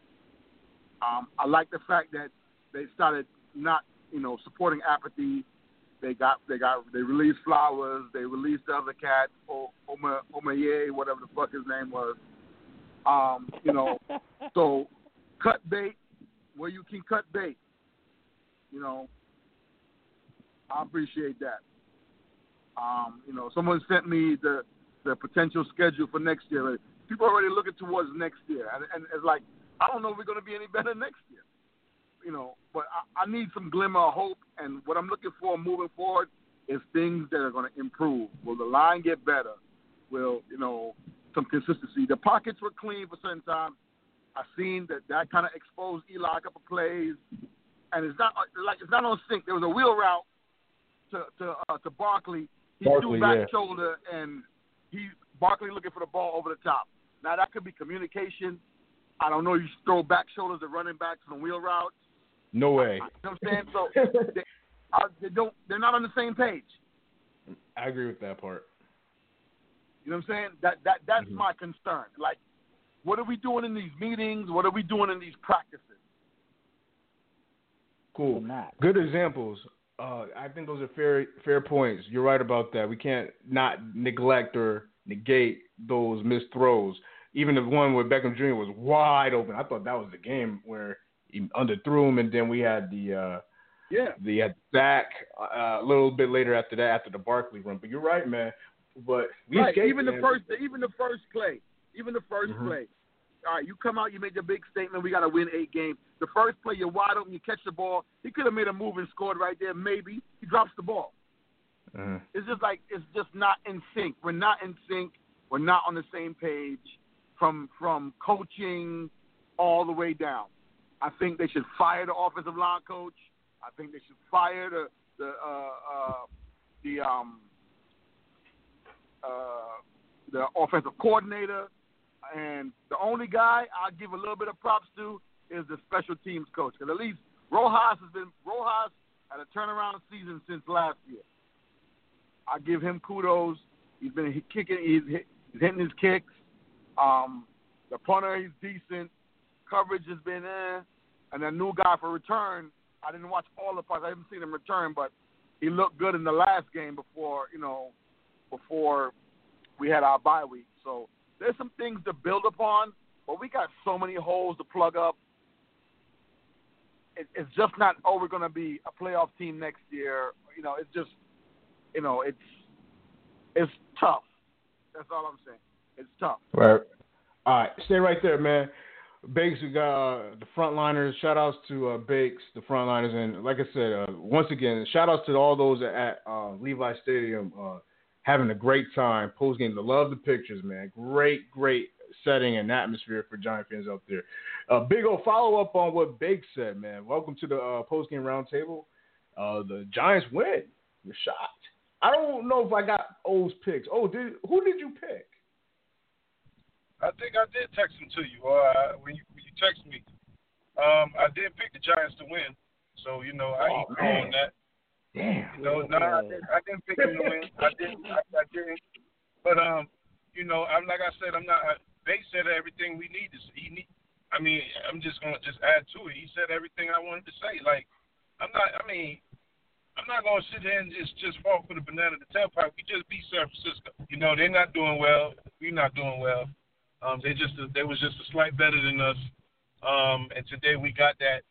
I like the fact that they started not, supporting apathy. They released Flowers. They released the other cat, Omaye, whatever the fuck his name was. So cut bait where you can cut bait. I appreciate that. Someone sent me the potential schedule for next year. People are already looking towards next year, and it's like I don't know if we're going to be any better next year. But I need some glimmer of hope, and what I'm looking for moving forward is things that are going to improve. Will the line get better? Will some consistency? The pockets were clean for certain times. I've seen that kind of exposed Eli a couple plays, and it's not on sync. There was a wheel route to Barkley. He threw back shoulder, and Barkley looking for the ball over the top. Now that could be communication. I don't know. You throw back shoulders to running backs on wheel routes. No way. You know what I'm saying? So they're not on the same page. I agree with that part. You know what I'm saying? That's my concern. Like, what are we doing in these meetings? What are we doing in these practices? Cool. Good examples. I think those are fair points. You're right about that. We can't not neglect or negate those missed throws. Even the one where Beckham Jr. was wide open. I thought that was the game where he underthrew him, and then we had the sack a little bit later after that, after the Barkley run. But you're right, man. But we even the first play. all right, you come out, you make your big statement, we got to win 8 games. The first play, you're wide open, you catch the ball. He could have made a move and scored right there, maybe. He drops the ball. It's just like it's just not in sync. We're not in sync. We're not on the same page from coaching all the way down. I think they should fire the offensive line coach. I think they should fire the offensive coordinator. And the only guy I'll give a little bit of props to is the special teams coach. Because at least Rojas had a turnaround season since last year. I give him kudos. He's been kicking. He's hitting his kicks. The punter, he's decent. Coverage has been And the new guy for return, I didn't watch all the parts. I haven't seen him return, but he looked good in the last game before we had our bye week. So there's some things to build upon, but we got so many holes to plug up. It's just not, we're going to be a playoff team next year. It's just, it's tough. That's all I'm saying. It's tough. Right. All right. Stay right there, man. Bakes, we got the frontliners. Shout outs to Bakes, the frontliners. And like I said, once again, shout outs to all those at Levi Stadium having a great time post game. Love the pictures, man. Great setting and atmosphere for Giant fans out there. Big O, follow up on what Bakes said, man. Welcome to the post game roundtable. The Giants win. You're shocked. I don't know if I got O's picks. Who did you pick? I think I did text them to you, when you text me. I did pick the Giants to win, so I ain't on that. Damn. I didn't pick them to win. I didn't. But I'm like I said, I'm not. They said everything we need to see. I'm just gonna add to it. He said everything I wanted to say. Like, I'm not going to sit here and just fall for the banana to tailpipe. We just beat San Francisco. They're not doing well. We're not doing well. They was just a slight better than us. And today we got that,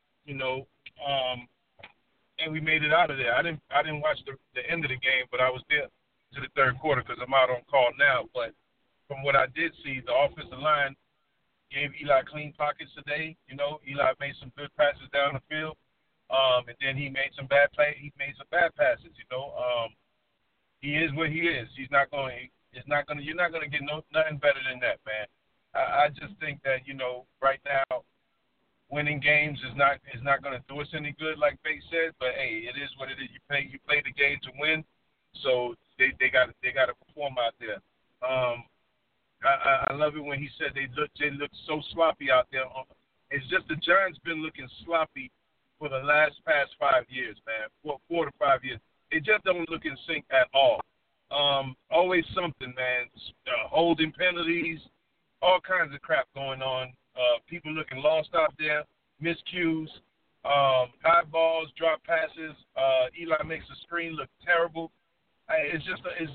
and we made it out of there. I didn't watch the end of the game, but I was there to the third quarter because I'm out on call now. But from what I did see, the offensive line gave Eli clean pockets today. Eli made some good passes down the field. And then he made some bad plays. He made some bad passes. He is what he is. You're not going to get nothing better than that, man. I just think that right now, winning games is not going to do us any good, like Bates said. But hey, it is what it is. You play the game to win, so they got to perform out there. I love it when he said they look so sloppy out there. It's just the Giants been looking sloppy for the past 5 years, man. 4 to 5 years. They just don't look in sync at all. Always something, man. Holding penalties, all kinds of crap going on. People looking lost out there, miscues, high balls, drop passes. Eli makes the screen look terrible. It's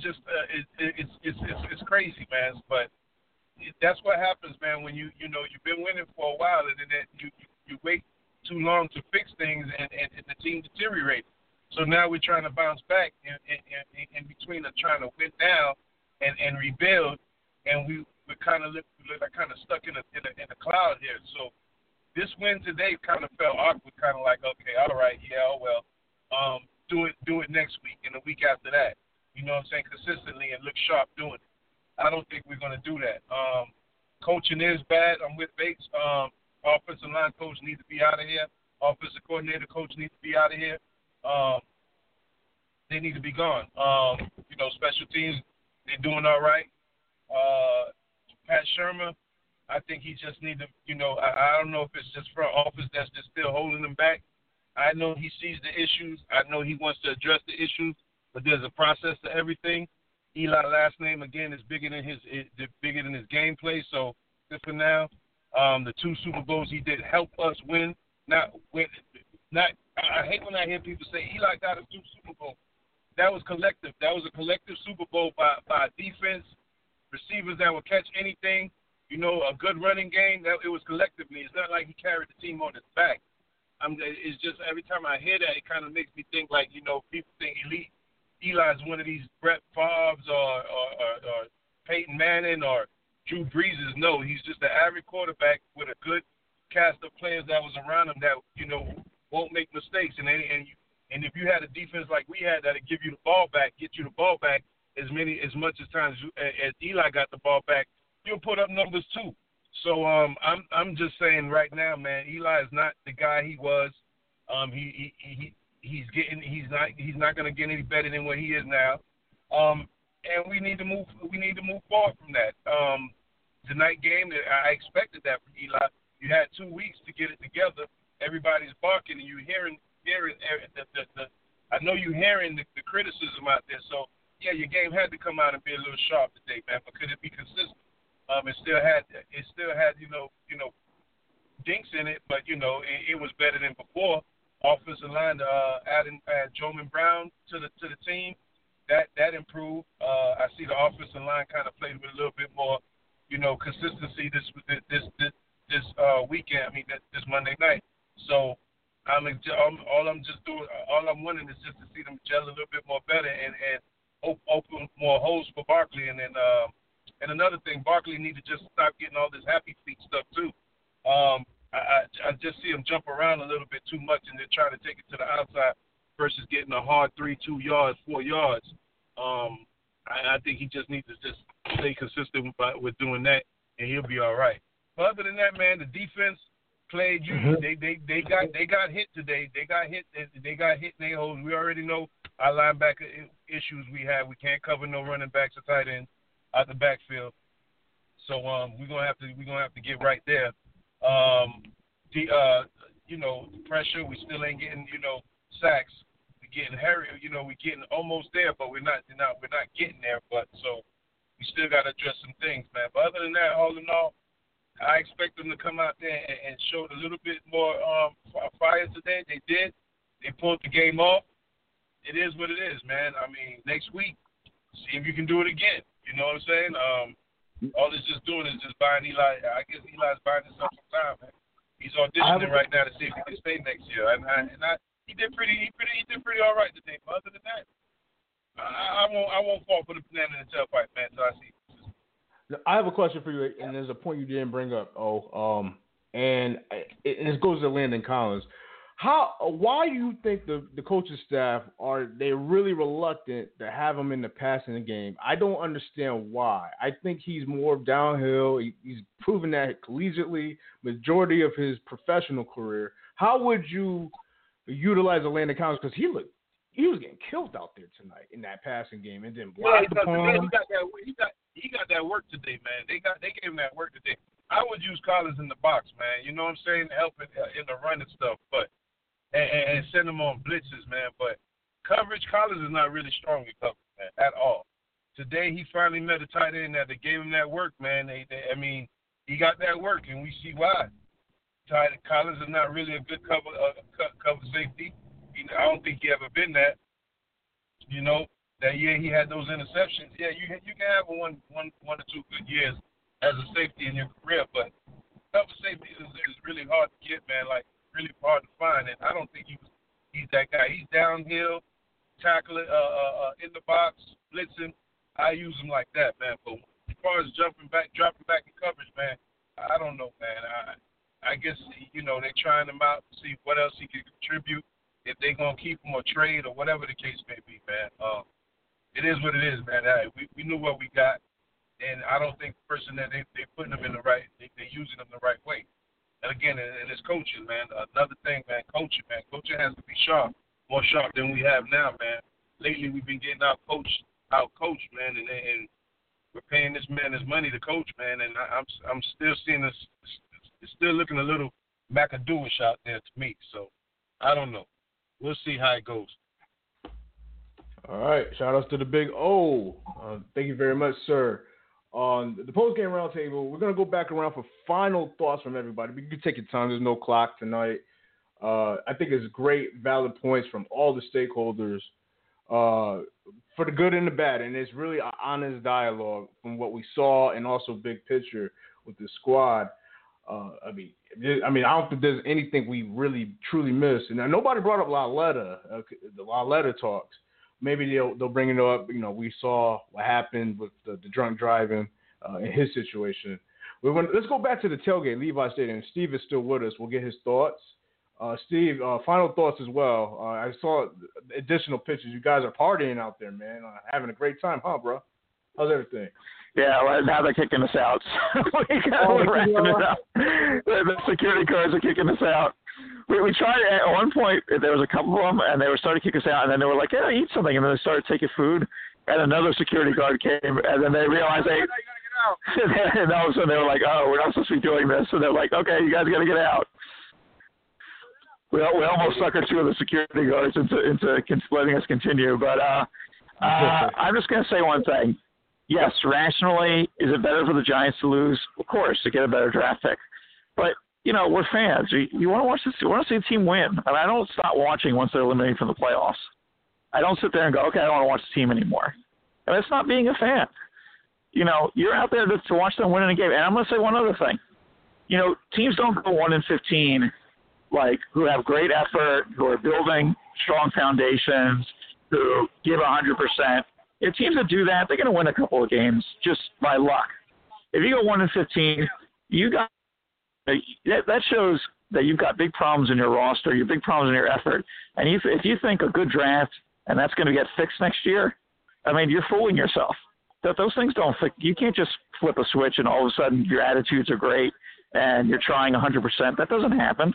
crazy, man. But that's what happens, man. When you've been winning for a while, and then you wait too long to fix things, and the team deteriorates. So now we're trying to bounce back in between of trying to win now and rebuild, and we're kind of stuck in a cloud here. So this win today kind of felt awkward, kind of like, okay, all right, yeah, well, do it next week and the week after that. You know what I'm saying? Consistently and look sharp doing it. I don't think we're going to do that. Coaching is bad. I'm with Bates. Offensive line coach needs to be out of here. Offensive coordinator coach needs to be out of here. They need to be gone. Special teams, they're doing all right. Pat Shermer, I think he just needs to, I don't know if it's just front office that's just still holding him back. I know he sees the issues. I know he wants to address the issues, but there's a process to everything. Eli last name again is bigger than his gameplay. So good for now. The 2 Super Bowls he did help us win. I hate when I hear people say Eli got us 2 Super Bowls. That was collective. That was a collective Super Bowl by defense, receivers that will catch anything. A good running game. That it was collectively. It's not like he carried the team on his back. It's just every time I hear that, it kind of makes me think like people think Eli's one of these Brett Favre's or Peyton Manning or Drew Brees is. No, he's just an average quarterback with a good cast of players that was around him that, won't make mistakes. And if you had a defense like we had that'd give you the ball back, get you the ball back as much as times as Eli got the ball back, you'll put up numbers too. So I'm just saying right now, man, Eli is not the guy he was. He's not going to get any better than what he is now. And we need to move forward from that. The night game, I expected that from Eli. You had 2 weeks to get it together. Everybody's barking, and you're hearing I know you're hearing the criticism out there. So yeah, your game had to come out and be a little sharp today, man. But could it be consistent? It still had dinks in it, but it was better than before. Offensive line, adding Joman Brown to the team, that improved. I see the offensive line kind of played with a little bit more, consistency this weekend. I mean, this Monday night. So all I'm wanting is just to see them gel a little bit more better and open more holes for Barkley. And then and another thing, Barkley need to just stop getting all this happy feet stuff too. I just see him jump around a little bit too much, and they're trying to take it to the outside versus getting a hard 3, 2 yards, 4 yards. I think he just needs to just stay consistent with doing that, and he'll be all right. But other than that, man, the defense played. They got hit today. They got hit in their holes. We already know our linebacker issues we have. We can't cover no running backs or tight ends out the backfield. So we're gonna have to get right there. The pressure, we still ain't getting, sacks. We're getting hurry, we're getting almost there, but we're not getting there. But so we still got to address some things, man. But other than that, all in all, I expect them to come out there and show a little bit more fire today. They did. They pulled the game off. It is what it is, man. I mean, next week, see if you can do it again. You know what I'm saying? All it's just doing is just buying Eli. I guess Eli's buying himself some time, man. He's auditioning right now to see if he can stay next year. He did pretty all right today. But other than that, I won't fall for the banana in the tailpipe, man. So I see. I have a question for you, and there's a point you didn't bring up. And it goes to Landon Collins. Why do you think the coaching staff they're really reluctant to have him in the passing game? I don't understand why. I think he's more downhill. He's proven that collegiately, majority of his professional career. How would you utilize Landon Collins? Because he was getting killed out there tonight in that passing game and then blocked the palm. He got that work today, man. They gave him that work today. I would use Collins in the box, man. You know what I'm saying? Help in the run and stuff, but. And send them on blitzes, man. But coverage, Collins is not really strong in coverage, man, at all. Today, he finally met a tight end that they gave him that work, man. He got that work, and we see why. Collins is not really a good cover safety. I don't think he ever been that. That year he had those interceptions. Yeah, you can have one or two good years as a safety in your career, but cover safety is really hard to get, man. Like, really hard to find, and I don't think he's that guy. He's downhill, tackling, in the box, blitzing. I use him like that, man. But as far as dropping back in coverage, man, I don't know, man. I guess they're trying him out to see what else he can contribute. If they're gonna keep him or trade or whatever the case may be, man. It is what it is, man. We knew what we got, and I don't think the person that they're putting him in the right, they're using him the right way. And again, and it's coaching, man. Another thing, man, coaching, man. Coaching has to be sharp, more sharp than we have now, man. Lately, we've been getting out coached, man, and we're paying this man his money to coach, man. And I'm still seeing this. It's still looking a little McAdooish out there to me. So I don't know. We'll see how it goes. All right. Shout outs to the Big O. Thank you very much, sir. On the post-game roundtable, we're going to go back around for final thoughts from everybody. But you can take your time. There's no clock tonight. I think it's great, valid points from all the stakeholders for the good and the bad. And it's really an honest dialogue from what we saw and also big picture with the squad. I mean, I don't think there's anything we really, truly missed. And nobody brought up the Lauletta talks. Maybe they'll bring it up. We saw what happened with the drunk driving. in his situation. Let's go back to the tailgate, Levi Stadium. Steve is still with us. We'll get his thoughts. Steve, final thoughts as well. I saw additional pictures. You guys are partying out there, man. Having a great time, huh, bro? How's everything? Yeah, well, now they're kicking us out. We're wrapping it up. The security guards are kicking us out. We tried at one point. There was a couple of them, and they were starting to kick us out. And then they were like, "Yeah, eat something." And then they started taking food. And another security guard came, and then they realized and all of a sudden they were like, "Oh, we're not supposed to be doing this." And they're like, "Okay, you guys got to get out." We almost suckered two of the security guards into letting us continue. But I'm just going to say one thing. Yes, rationally, is it better for the Giants to lose? Of course, to get a better draft pick. But, we're fans. You want to watch this. You want to see a team win. And I don't stop watching once they're eliminated from the playoffs. I don't sit there and go, okay, I don't want to watch the team anymore. And that's not being a fan. You're out there to watch them win in a game. And I'm going to say one other thing. Teams don't go 1-15 who have great effort, who are building strong foundations, who give 100%. If teams that do that, they're going to win a couple of games just by luck. If you go 1-15, that shows that you've got big problems in your roster, you have big problems in your effort. And if you think a good draft and that's going to get fixed next year, you're fooling yourself. That those things don't fix. You can't just flip a switch and all of a sudden your attitudes are great and you're trying 100%. That doesn't happen.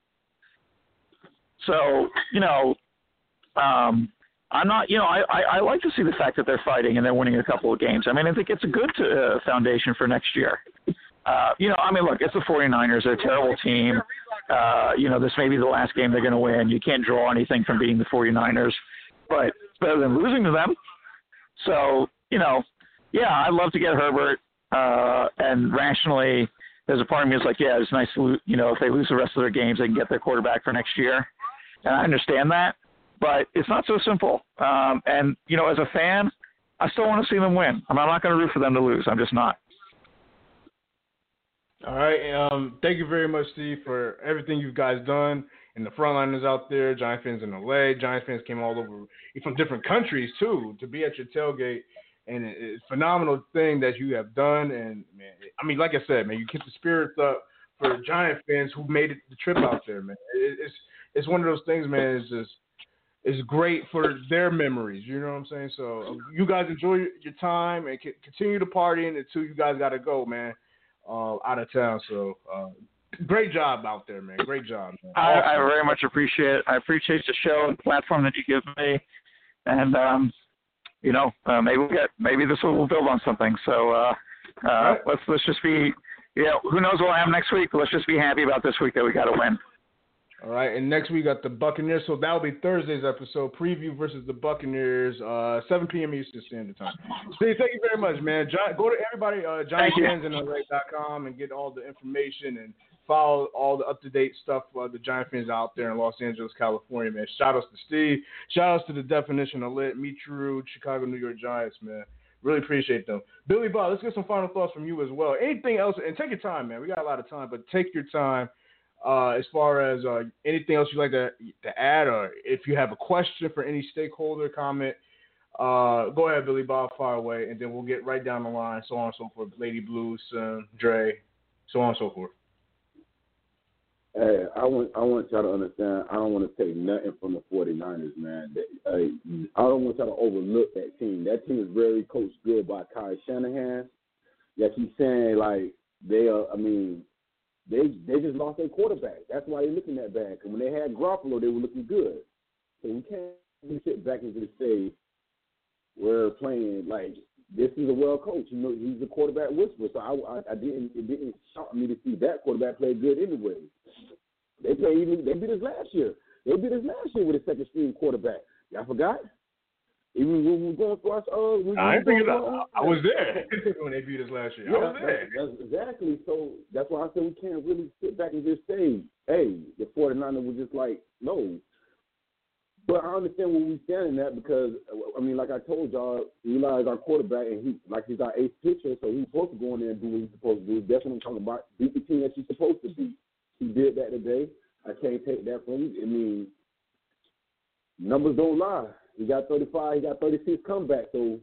So, I'm not, I like to see the fact that they're fighting and they're winning a couple of games. I think it's a good foundation for next year. Look, it's the 49ers. They're a terrible team. This may be the last game they're going to win. You can't draw anything from beating the 49ers, but it's better than losing to them. So, I'd love to get Herbert. And rationally, there's a part of me that's like, yeah, it's nice to, if they lose the rest of their games, they can get their quarterback for next year. And I understand that. But it's not so simple. And, as a fan, I still want to see them win. I'm not going to root for them to lose. I'm just not. All right. Thank you very much, Steve, for everything you guys done. And the frontliners out there, Giant fans in LA. Giant fans came all over from different countries, too, to be at your tailgate. And it's a phenomenal thing that you have done. And, man, like I said, man, you keep the spirits up for Giant fans who made it the trip out there, man. It's one of those things, man, it's great for their memories, you know what I'm saying? So you guys enjoy your time and continue to party until you guys got to go, man, out of town. So great job out there, man. Great job, man. I very much appreciate it. I appreciate the show and the platform that you give me. And, maybe this will build on something. So let's just be, who knows what will happen next week, but let's just be happy about this week that we got to win. All right, and next we got the Buccaneers, so that'll be Thursday's episode, preview versus the Buccaneers, 7 p.m. Eastern Standard Time. Steve, thank you very much, man. Go to everybody, GiantFansInLA.com and get all the information and follow all the up-to-date stuff the Giant fans out there in Los Angeles, California, man. Shout-outs to Steve. Shout-outs to the Definition of Lit, Meet True, Chicago, New York Giants, man. Really appreciate them. Billy Bob, let's get some final thoughts from you as well. Anything else, and take your time, man. We got a lot of time, but take your time. As far as anything else you'd like to add, or if you have a question for any stakeholder comment, go ahead, Billy Bob, fire away, and then we'll get right down the line, so on and so forth. Lady Blue, Sim, Dre, so on and so forth. Hey, I want y'all to understand, I don't want to take nothing from the 49ers, man. I don't want y'all to overlook that team. That team is very coached good by Kyle Shanahan. Yeah, he's saying, they are, They just lost their quarterback. That's why they're looking that bad. Because when they had Garoppolo, they were looking good. So we can't sit back and just say we're playing this is a well coach. He's a quarterback whisperer. So it didn't shock me to see that quarterback play good anyway. They beat us last year. They beat us last year with a second string quarterback. Y'all forgot? Even when we were going for us, I was there when they beat us last year. Yeah, I was there. That's exactly. So that's why I said we can't really sit back and just say, hey, the 49ers were just no. But I understand where we standing at because, like I told y'all, Eli is our quarterback, and he's our eighth pitcher, so he's supposed to go in there and do what he's supposed to do. That's what I'm talking about. Beat the team that he's supposed to beat. He did that today. I can't take that from him. Numbers don't lie. He got 35, he got 36 comebacks, so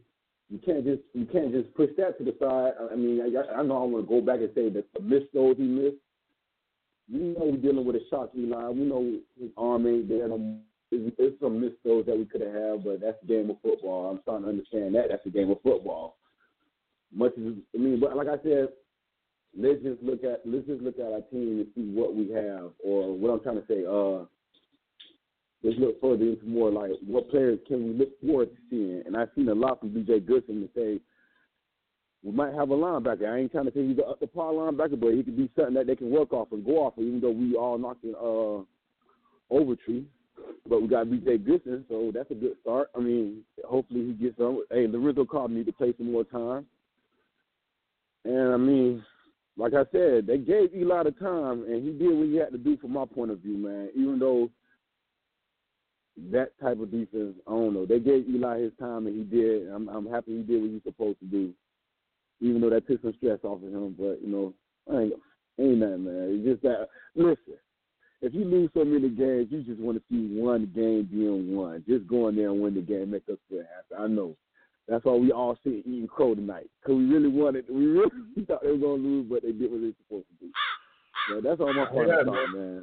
you can't just push that to the side. I mean, I know I want to go back and say that the missed throws he missed. We know we're dealing with a shock line. We know his arm ain't there. There's some missed throws that we could have had, but that's a game of football. I'm starting to understand that. That's a game of football. But like I said, let's just look at our team and see what we have, or what I'm trying to say. Let's look further into more like what players can we look forward to seeing. And I've seen a lot from B.J. Goodson to say we might have a linebacker. I ain't trying to say he's the par linebacker, but he could be something that they can work off and go off of, even though we all knocking Overtree. But we got B.J. Goodson, so that's a good start. I mean, hopefully he gets some. Hey, Lorenzo Carter need to play some more time. And, I mean, like I said, they gave Eli the time, and he did what he had to do from my point of view, man. Even though that type of defense, I don't know. They gave Eli his time, and he did. I'm happy he did what he's supposed to do, even though that took some stress off of him. But, ain't nothing, man. It's just that, listen, if you lose so many games, you just want to see one game being won. Just go in there and win the game, make us feel happy. I know. That's why we all sit eating crow tonight, because we really thought they were going to lose, but they did what they were supposed to do. So that's all my part, man.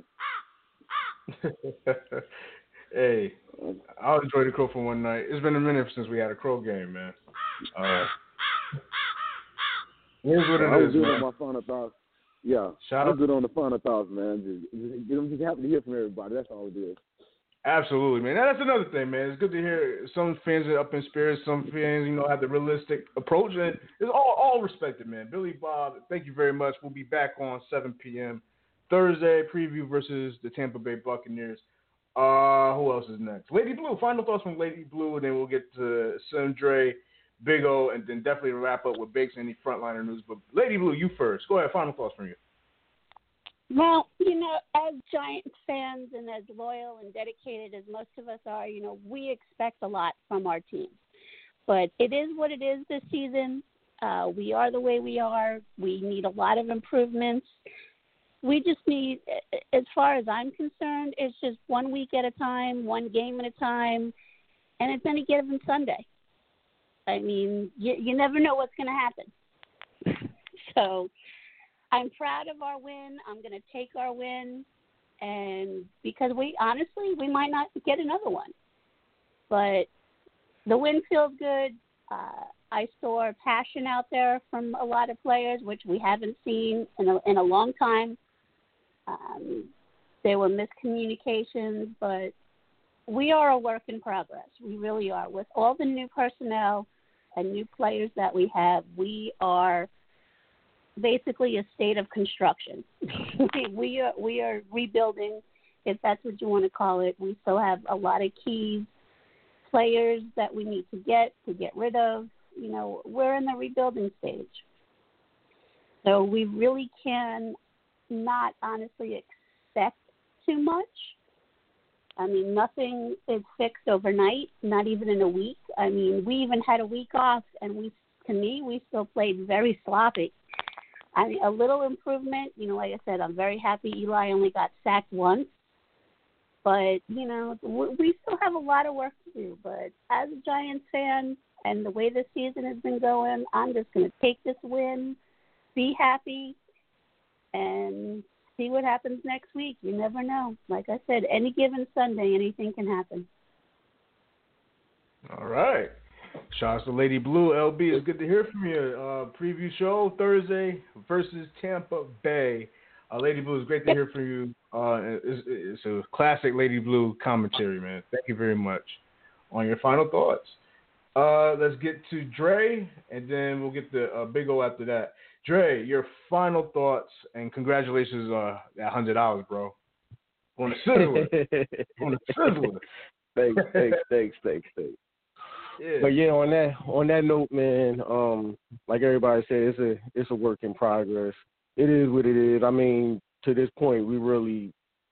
Hey, I'll enjoy the crow for one night. It's been a minute since we had a crow game, man. Here's what it is, man. On my final thoughts. Yeah, I'm good on the final thoughts, man. I'm just happy to hear from everybody. That's all it is. Absolutely, man. That's another thing, man. It's good to hear some fans are up in spirits. Some fans, have the realistic approach, and it's all respected, man. Billy Bob, thank you very much. We'll be back on 7 p.m. Thursday, preview versus the Tampa Bay Buccaneers. Who else is next? Lady Blue. Final thoughts from Lady Blue, and then we'll get to Sundre, Big O, and then definitely wrap up with Bakes and any frontliner news. But Lady Blue, you first. Go ahead. Final thoughts from you. Well, as Giants fans and as loyal and dedicated as most of us are, we expect a lot from our team. But it is what it is this season. We are the way we are. We need a lot of improvements. We just need, as far as I'm concerned, it's just 1 week at a time, one game at a time, and it's any given Sunday. I mean, you never know what's going to happen. So I'm proud of our win. I'm going to take our win, and because we might not get another one. But the win feels good. I saw passion out there from a lot of players, which we haven't seen in a long time. There were miscommunications, but we are a work in progress. We really are. With all the new personnel and new players that we have, we are basically a state of construction. we are rebuilding, if that's what you want to call it. We still have a lot of key players that we need to get rid of. We're in the rebuilding stage. So we really can not honestly expect too much. I mean, nothing is fixed overnight, not even in a week. I mean, we even had a week off, and we still played very sloppy. I mean, a little improvement, like I said, I'm very happy Eli only got sacked once. But, we still have a lot of work to do. But as a Giants fan and the way this season has been going, I'm just going to take this win, be happy, and see what happens next week. You never know. Like I said, any given Sunday, anything can happen. All right. Shout out to Lady Blue. LB, it's good to hear from you. Preview show Thursday versus Tampa Bay. Lady Blue, it's great to hear from you. It's a classic Lady Blue commentary, man. Thank you very much. On your final thoughts. Let's get to Dre, and then we'll get to Big O after that. Dre, your final thoughts, and congratulations on that $100, bro. On the sizzler. Thanks. Yeah. But yeah, on that note, man, like everybody said, it's a work in progress. It is what it is. I mean, to this point, we really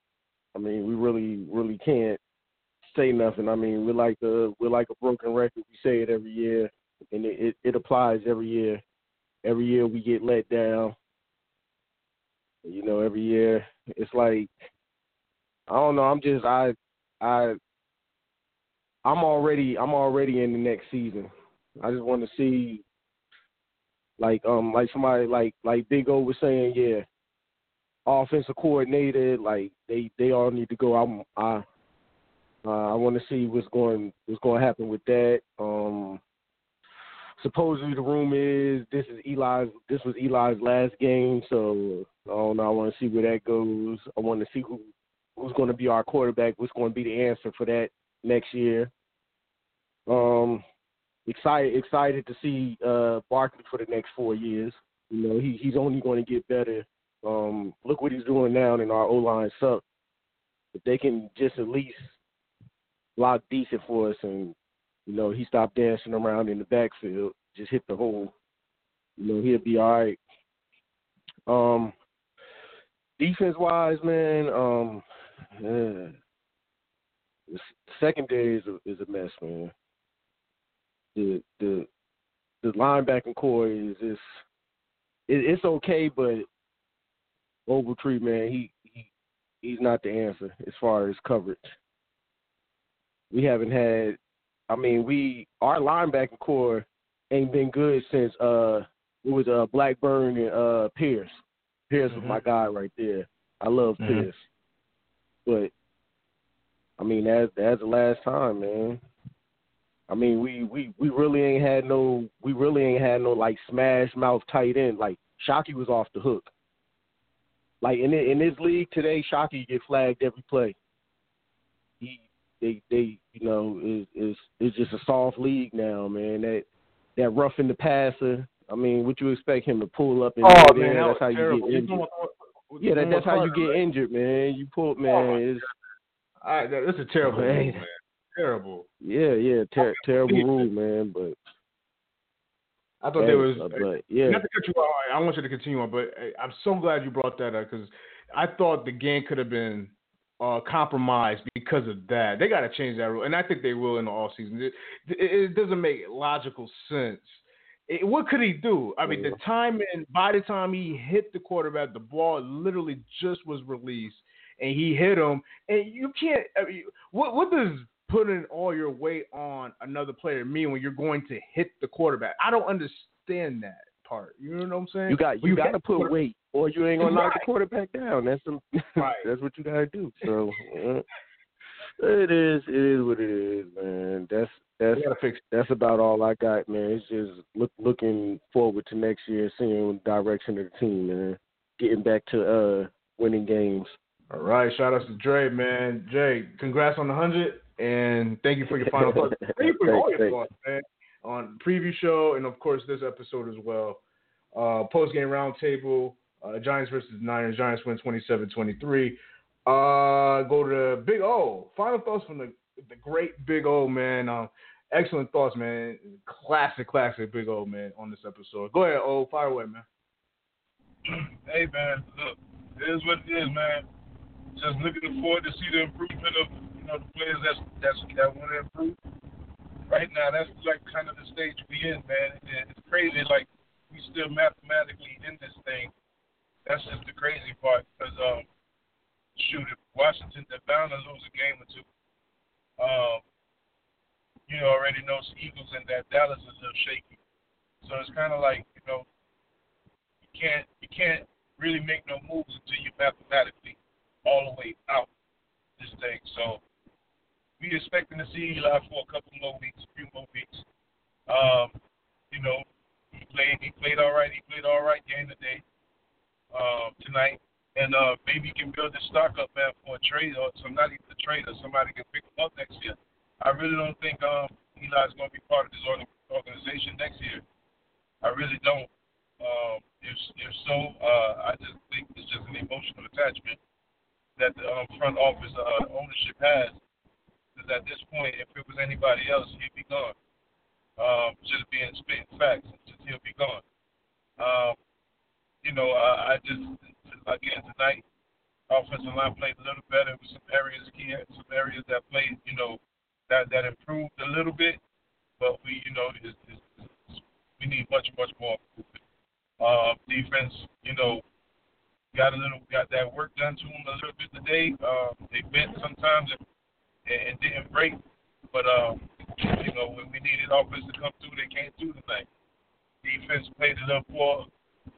can't say nothing. I mean, we're like a broken record. We say it every year, and it applies every year. Every year we get let down. Every year it's like, I don't know. I'm already in the next season. I just want to see, like somebody like Big O was saying, yeah, offensive coordinator, like they all need to go. I want to see what's going to happen with that. Supposedly the rumor is this was Eli's last game, so I don't know. I want to see where that goes. I want to see who's going to be our quarterback, what's going to be the answer for that next year. Excited to see Barkley for the next 4 years. You know, he's only going to get better. Look what he's doing now, and our O-line sucks. If they can just at least block decent for us, and you know, he stopped dancing around in the backfield, just hit the hole, you know, he'll be all right. Defense-wise, man, the secondary is a mess, man. The linebacking core is it's okay, but Ogletree, man, he's not the answer as far as coverage. We haven't had. I mean, our linebacking core ain't been good since it was Blackburn and Pierce. Pierce was my guy right there. I love Pierce, but I mean, that's the last time, man. I mean, we really ain't had no like smash mouth tight end. Like Shockey was off the hook. Like in this league today, Shockey get flagged every play. They you know is just a soft league now, man. That roughing the passer. I mean, what you expect him to pull up and that's how terrible. You get injured. That's how you get injured, man. You pull, man. That's a terrible rule, man. Terrible. Yeah, terrible rule, man. But I thought there was. But yeah, not to cut you off. I want you to continue on, but I'm so glad you brought that up because I thought the game could have been compromised because of that. They got to change that rule, and I think they will in the off season. It doesn't make logical sense. What could he do? I mean, the timing. By the time he hit the quarterback, the ball literally just was released, and he hit him. And you can't. I mean, what does putting all your weight on another player mean when you're going to hit the quarterback? I don't understand that part. You know what I'm saying? You got to put weight, or you ain't gonna knock the quarterback down. That's that's what you got to do. So it is what it is, man. That's about all I got, man. It's just looking forward to next year, seeing the direction of the team, man. Getting back to winning games. All right, shout out to Dre, man. Jay, congrats on the 100, and thank you for your final thoughts. Thank you for all your thoughts, man, on the preview show and, of course, this episode as well. Post-game roundtable, Giants versus Niners. Giants win 27-23. Go to Big O. Final thoughts from the great Big O, man. Excellent thoughts, man. Classic Big O, man, on this episode. Go ahead, O. Fire away, man. Hey, man. Look, it is what it is, man. Just looking forward to see the improvement of the players that want to improve. Right now, that's like kind of the stage we in, man. It's crazy, like we still mathematically in this thing. That's just the crazy part, because if Washington, they're bound to lose a game or two. You already know Eagles and that Dallas is a little shaky, so it's kind of like you can't really make no moves until you mathematically all the way out this thing. So we expecting to see Eli for a few more weeks. He played all right. He played all right game today, tonight, and maybe he can build his stock up, man, for a trade or not even a trade, or somebody can pick him up next year. I really don't think Eli's going to be part of this organization next year. I really don't. If so, I just think it's just an emotional attachment that the front office ownership has. Because at this point, if it was anybody else, he'd be gone. Just being spitting facts, he'll be gone. I just, again, tonight, offensive line played a little better with some areas that played, that improved a little bit, but we need much more improvement. Defense, got that work done to them a little bit today. They bent sometimes and didn't break, but You know, when we needed offense to come through, they came through tonight. Defense played it up poor.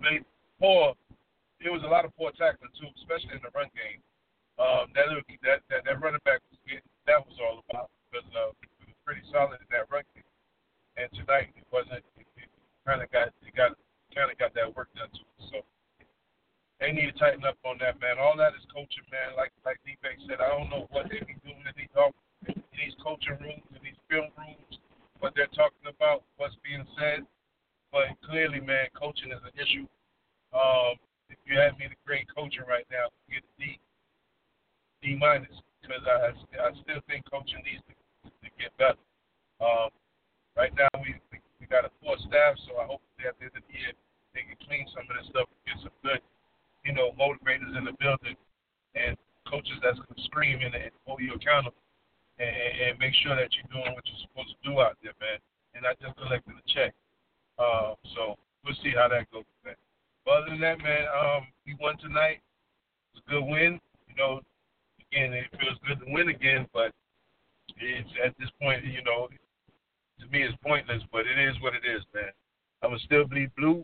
There was a lot of poor tackling too, especially in the run game. That running back was getting, that was all about, because it was pretty solid in that run game. And tonight it wasn't. It kind of got that work done too. So they need to tighten up on that, man. All that is coaching, man. Like D-Bay said, I don't know what they be doing in these coaching rooms, in these film rooms, what they're talking about, what's being said. But clearly, man, coaching is an issue. If you had me to grade coaching right now, get a D-, because I still think coaching needs to get better. Right now, we got a poor staff, so I hope that at the end of the year they can clean some of this stuff and get some good, motivators in the building and coaches that's going to scream and hold you accountable and make sure that you're doing what you're supposed to do out there, man, and not just collecting a check. So we'll see how that goes, man. But other than that, man, we won tonight. It's a good win. Again, it feels good to win again, but it's at this point, to me, it's pointless, but it is what it is, man. I'm going to still bleed blue,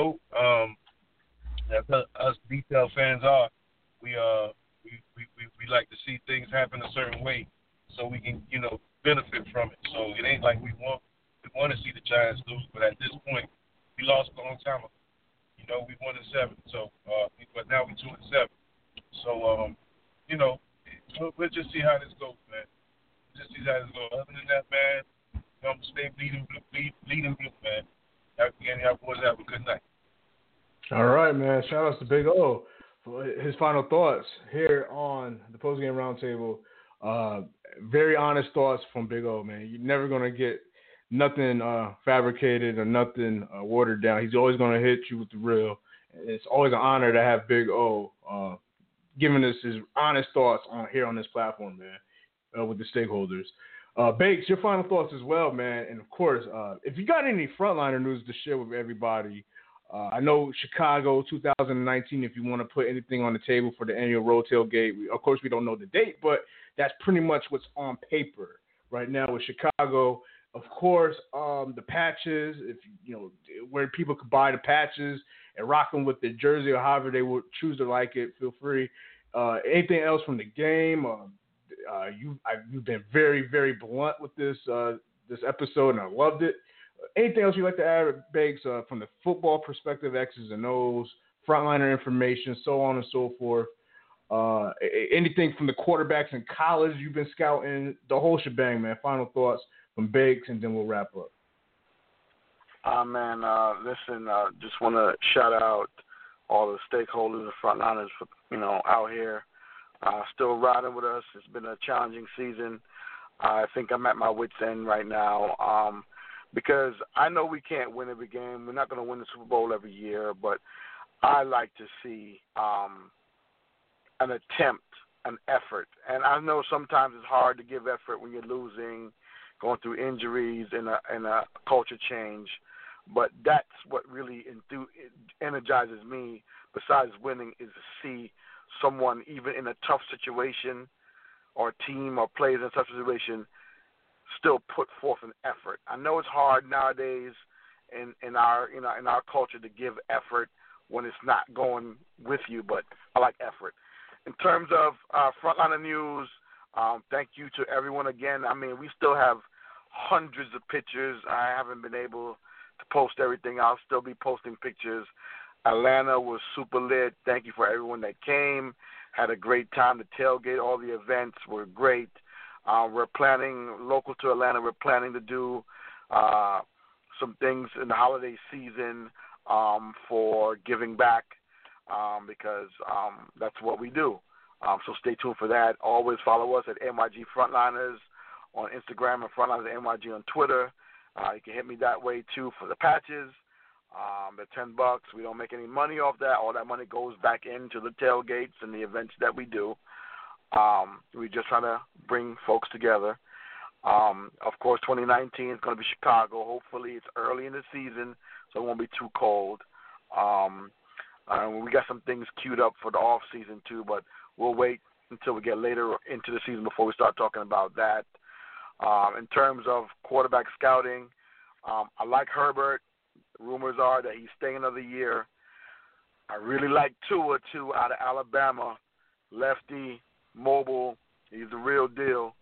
That's us detail fans are. We like to see things happen a certain way so we can, benefit from it. So it ain't like we want to see the Giants lose, but at this point, we lost a long time ago. We 1-7, so but now we 2-7. So we'll just see how this goes, man. Just see how this goes. Other than that, man, I'm gonna stay bleeding blue, man. Y'all boys have a good night. All right, man. Shout outs to Big O for his final thoughts here on the postgame roundtable. Very honest thoughts from Big O, man. You're never gonna get nothing fabricated or nothing watered down. He's always gonna hit you with the real. It's always an honor to have Big O giving us his honest thoughts here on this platform, man, with the stakeholders. Bakes, your final thoughts as well, man. And, of course, if you got any frontliner news to share with everybody, I know Chicago 2019, if you want to put anything on the table for the annual Road Tailgate. Of course, we don't know the date, but that's pretty much what's on paper right now with Chicago. Of course, the patches, where people could buy the patches and rock them with their jersey or however they would choose to like it, feel free. Anything else from the game? You've been very, very blunt with this episode, and I loved it. Anything else you'd like to add, Bakes, from the football perspective, X's and O's, frontliner information, so on and so forth? Anything from the quarterbacks in college you've been scouting, the whole shebang, man. Final thoughts from Bakes, and then we'll wrap up. Listen, just want to shout out all the stakeholders and frontliners for, out here. Still riding with us. It's been a challenging season. I think I'm at my wit's end right now because I know we can't win every game. We're not going to win the Super Bowl every year, but I like to see an attempt, an effort. And I know sometimes it's hard to give effort when you're losing, going through injuries and a culture change, but that's what really energizes me besides winning is to see someone even in a tough situation or a team or players in a tough situation still put forth an effort. I know it's hard nowadays in our culture to give effort when it's not going with you, but I like effort. In terms of frontliner news, thank you to everyone again. I mean, we still have hundreds of pictures. I haven't been able to post everything. I'll still be posting pictures. Atlanta was super lit. Thank you for everyone that came. Had a great time. The tailgate, all the events were great. We're planning, local to Atlanta, we're planning to do some things in the holiday season for giving back because that's what we do. So stay tuned for that. Always follow us at NYG Frontliners on Instagram and Frontliners at NYG on Twitter. You can hit me that way, too, for the patches. They're $10. We don't make any money off that. All that money goes back into the tailgates and the events that we do. We're just trying to bring folks together. Of course, 2019 is going to be Chicago. Hopefully it's early in the season, so it won't be too cold. We got some things queued up for the off season, too, but we'll wait until we get later into the season before we start talking about that. In terms of quarterback scouting, I like Herbert. Rumors are that he's staying another year. I really like Tua, too, out of Alabama. Lefty, mobile. He's the real deal.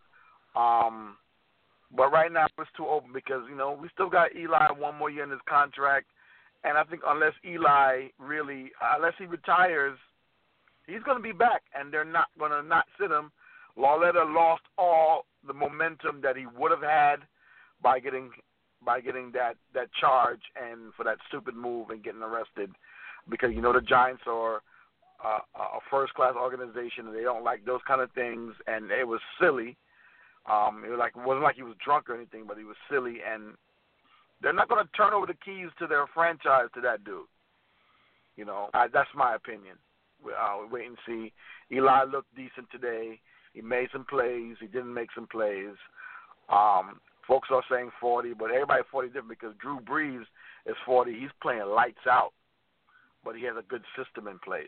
But right now it's too open because, we still got Eli 1 more year in his contract. And I think unless Eli unless he retires, he's going to be back, and they're not going to not sit him. Lauletta lost all the momentum that he would have had by getting that charge and for that stupid move and getting arrested, because the Giants are a first-class organization and they don't like those kind of things, and it was silly. It wasn't like he was drunk or anything, but he was silly, and they're not going to turn over the keys to their franchise to that dude. That's my opinion. We'll wait and see. Eli looked decent today. He made some plays. He didn't make some plays. Folks are saying 40, but everybody 40 different because Drew Brees is 40. He's playing lights out, but he has a good system in place.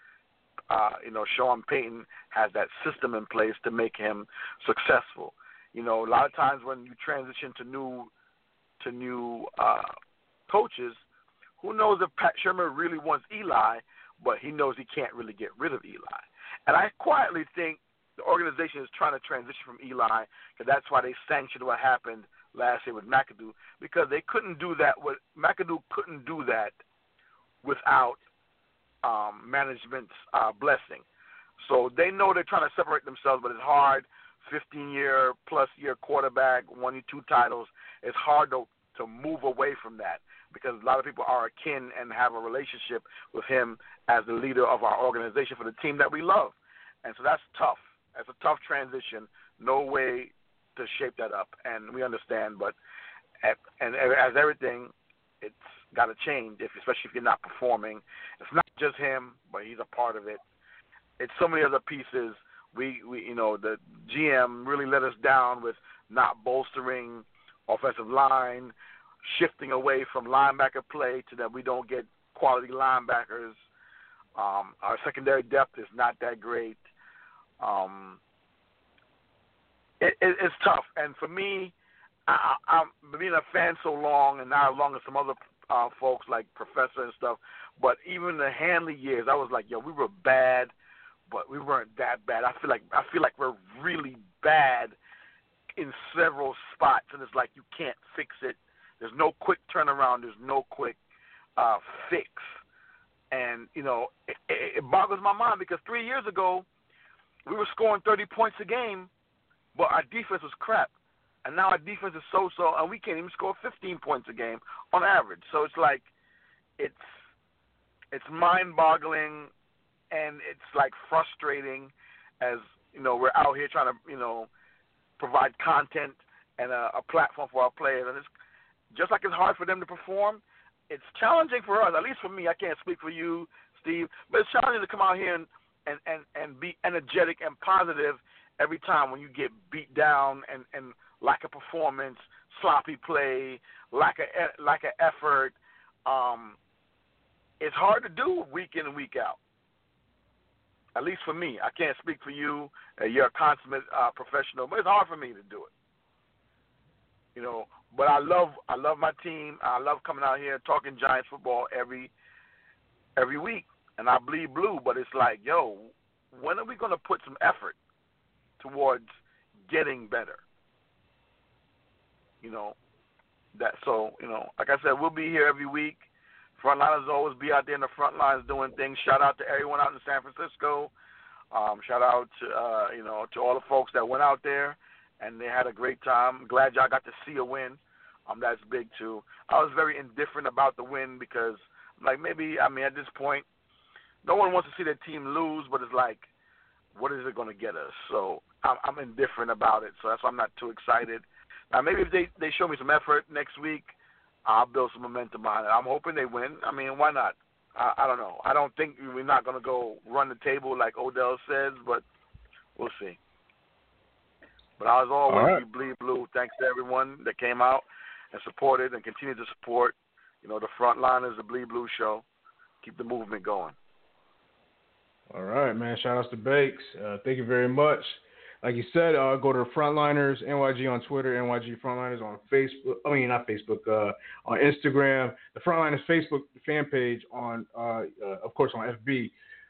Sean Payton has that system in place to make him successful. A lot of times when you transition to new coaches, who knows if Pat Shermer really wants Eli, but he knows he can't really get rid of Eli. And I quietly think the organization is trying to transition from Eli, because that's why they sanctioned what happened last year with McAdoo, because they couldn't do that. McAdoo couldn't do that without management's blessing. So they know they're trying to separate themselves, but it's hard. 15-year-plus year quarterback, 1 or 2 titles. It's hard to move away from that, because a lot of people are akin and have a relationship with him as the leader of our organization for the team that we love. And so that's tough. That's a tough transition. No way to shape that up, and we understand. But as everything, it's got to change, especially if you're not performing. It's not just him, but he's a part of it. It's so many other pieces. We the GM really let us down with not bolstering offensive line, shifting away from linebacker play to that we don't get quality linebackers. Our secondary depth is not that great. It's tough. And for me, I'm being a fan so long, and not along with some other folks like Professor and stuff, but even the Hanley years, I was like, we were bad, but we weren't that bad. I feel like we're really bad in several spots, and it's like you can't fix it. There's no quick turnaround. There's no quick fix. And, it boggles my mind, because 3 years ago, we were scoring 30 points a game, but our defense was crap. And now our defense is so-so, and we can't even score 15 points a game on average. So it's like it's mind-boggling, and it's like frustrating as, we're out here trying to, provide content and a platform for our players. And it's just like it's hard for them to perform, it's challenging for us, at least for me. I can't speak for you, Steve, but it's challenging to come out here and be energetic and positive every time when you get beat down and lack of performance, sloppy play, lack of effort. It's hard to do week in and week out. At least for me. I can't speak for you. You're a consummate professional, but it's hard for me to do it. But I love my team. I love coming out here and talking Giants football every week, and I bleed blue. But it's like, when are we going to put some effort towards getting better? Like I said, we'll be here every week. Frontliners always be out there in the front lines doing things. Shout out to everyone out in San Francisco. Shout out to to all the folks that went out there and they had a great time. Glad y'all got to see a win. That's big too. I was very indifferent about the win because, at this point, no one wants to see their team lose, but it's like, what is it going to get us? So I'm indifferent about it. So that's why I'm not too excited. Now, maybe if they show me some effort next week, I'll build some momentum behind it. I'm hoping they win. Why not? I don't know. I don't think we're not going to go run the table like Odell says, but we'll see. But as always, we bleed blue. Thanks to everyone that came out and supported and continue to support, the Frontliners, the Bleed Blue Show. Keep the movement going. All right, man. Shout outs to Bakes. Thank you very much. like you said, go to Frontliners NYG on Twitter, NYG Frontliners on Facebook. I mean, not Facebook, on Instagram. The Frontliners Facebook fan page on, of course, on FB.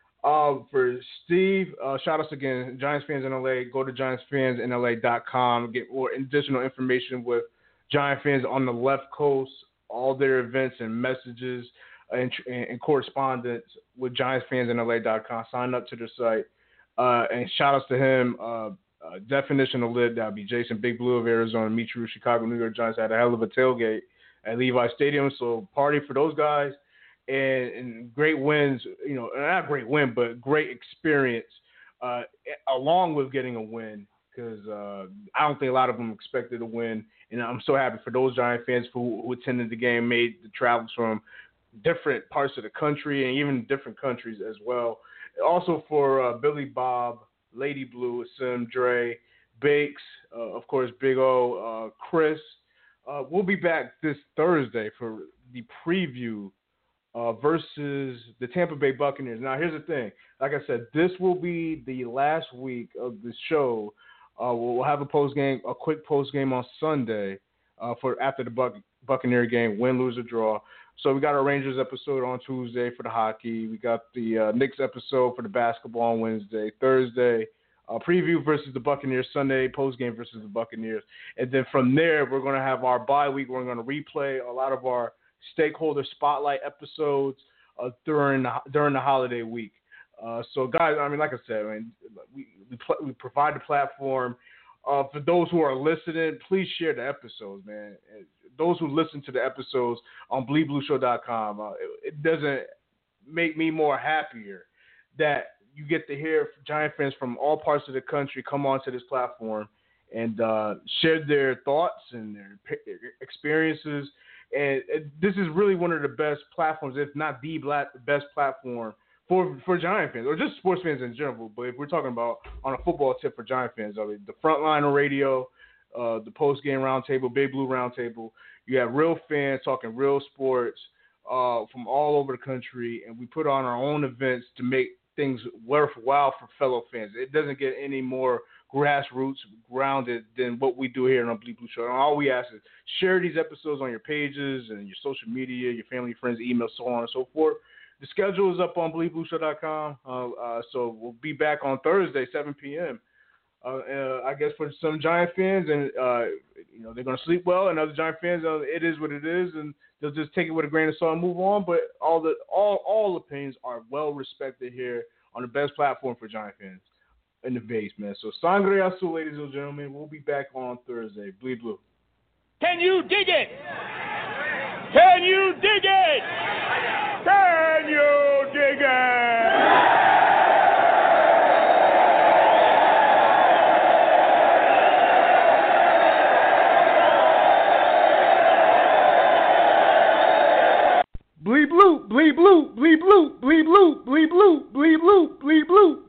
For Steve, shout outs again, Giants Fans in LA. Go to GiantsFansInLA.com. Get more additional information with Giant fans on the left coast, all their events and messages and correspondence with GiantsFansInLA.com. Sign up to the site. And shout outs to him. Definition of Lit, that would be Jason Big Blue of Arizona, Mitru, Chicago, New York Giants had a hell of a tailgate at Levi Stadium. So party for those guys. And great wins, not great win, but great experience along with getting a win, because I don't think a lot of them expected a win. And I'm so happy for those Giant fans who attended the game, made the travels from different parts of the country and even different countries as well. Also for Billy Bob, Lady Blue, Sim, Dre, Bakes, of course, Big O, Chris. We'll be back this Thursday for the preview versus the Tampa Bay Buccaneers. Now, here's the thing. Like I said, this will be the last week of the show. We'll have a quick post game on Sunday for after the Buccaneer game, win, lose, or draw. So we got our Rangers episode on Tuesday for the hockey. We got the Knicks episode for the basketball on Wednesday. Thursday, preview versus the Buccaneers. Sunday, post game versus the Buccaneers. And then from there, we're going to have our bye week. We're going to replay a lot of our stakeholder spotlight episodes during the holiday week. So guys, I mean, like I said, we provide the platform for those who are listening. Please share the episodes, man. Those who listen to the episodes on BleedBlueShow.com, it doesn't make me more happier that you get to hear Giant fans from all parts of the country come onto this platform and share their thoughts and their experiences. And this is really one of the best platforms, if not the best platform for Giant fans, or just sports fans in general. But if we're talking about on a football tip for Giant fans, I mean, the Frontliner Radio, the post-game roundtable, Big Blue Roundtable, you have real fans talking real sports from all over the country, and we put on our own events to make things worthwhile for fellow fans. It doesn't get any more grassroots grounded than what we do here on Bleed Blue Show. And all we ask is share these episodes on your pages and your social media, your family, friends, email, so on and so forth. The schedule is up on BleedBlueShow.com. So we'll be back on Thursday, 7 p.m. I guess for some Giant fans, and they're going to sleep well, and other Giant fans, it is what it is, and they'll just take it with a grain of salt and move on. But all opinions are well respected here on the best platform for Giant fans in the base, man. So Sangre Azul, ladies and gentlemen. We'll be back on Thursday. Bleed Blue. Can you dig it? Can you dig it? Can you dig it? Bleed blue, bleed blue, bleed blue, bleed blue, bleed blue, bleed blue, bleed blue.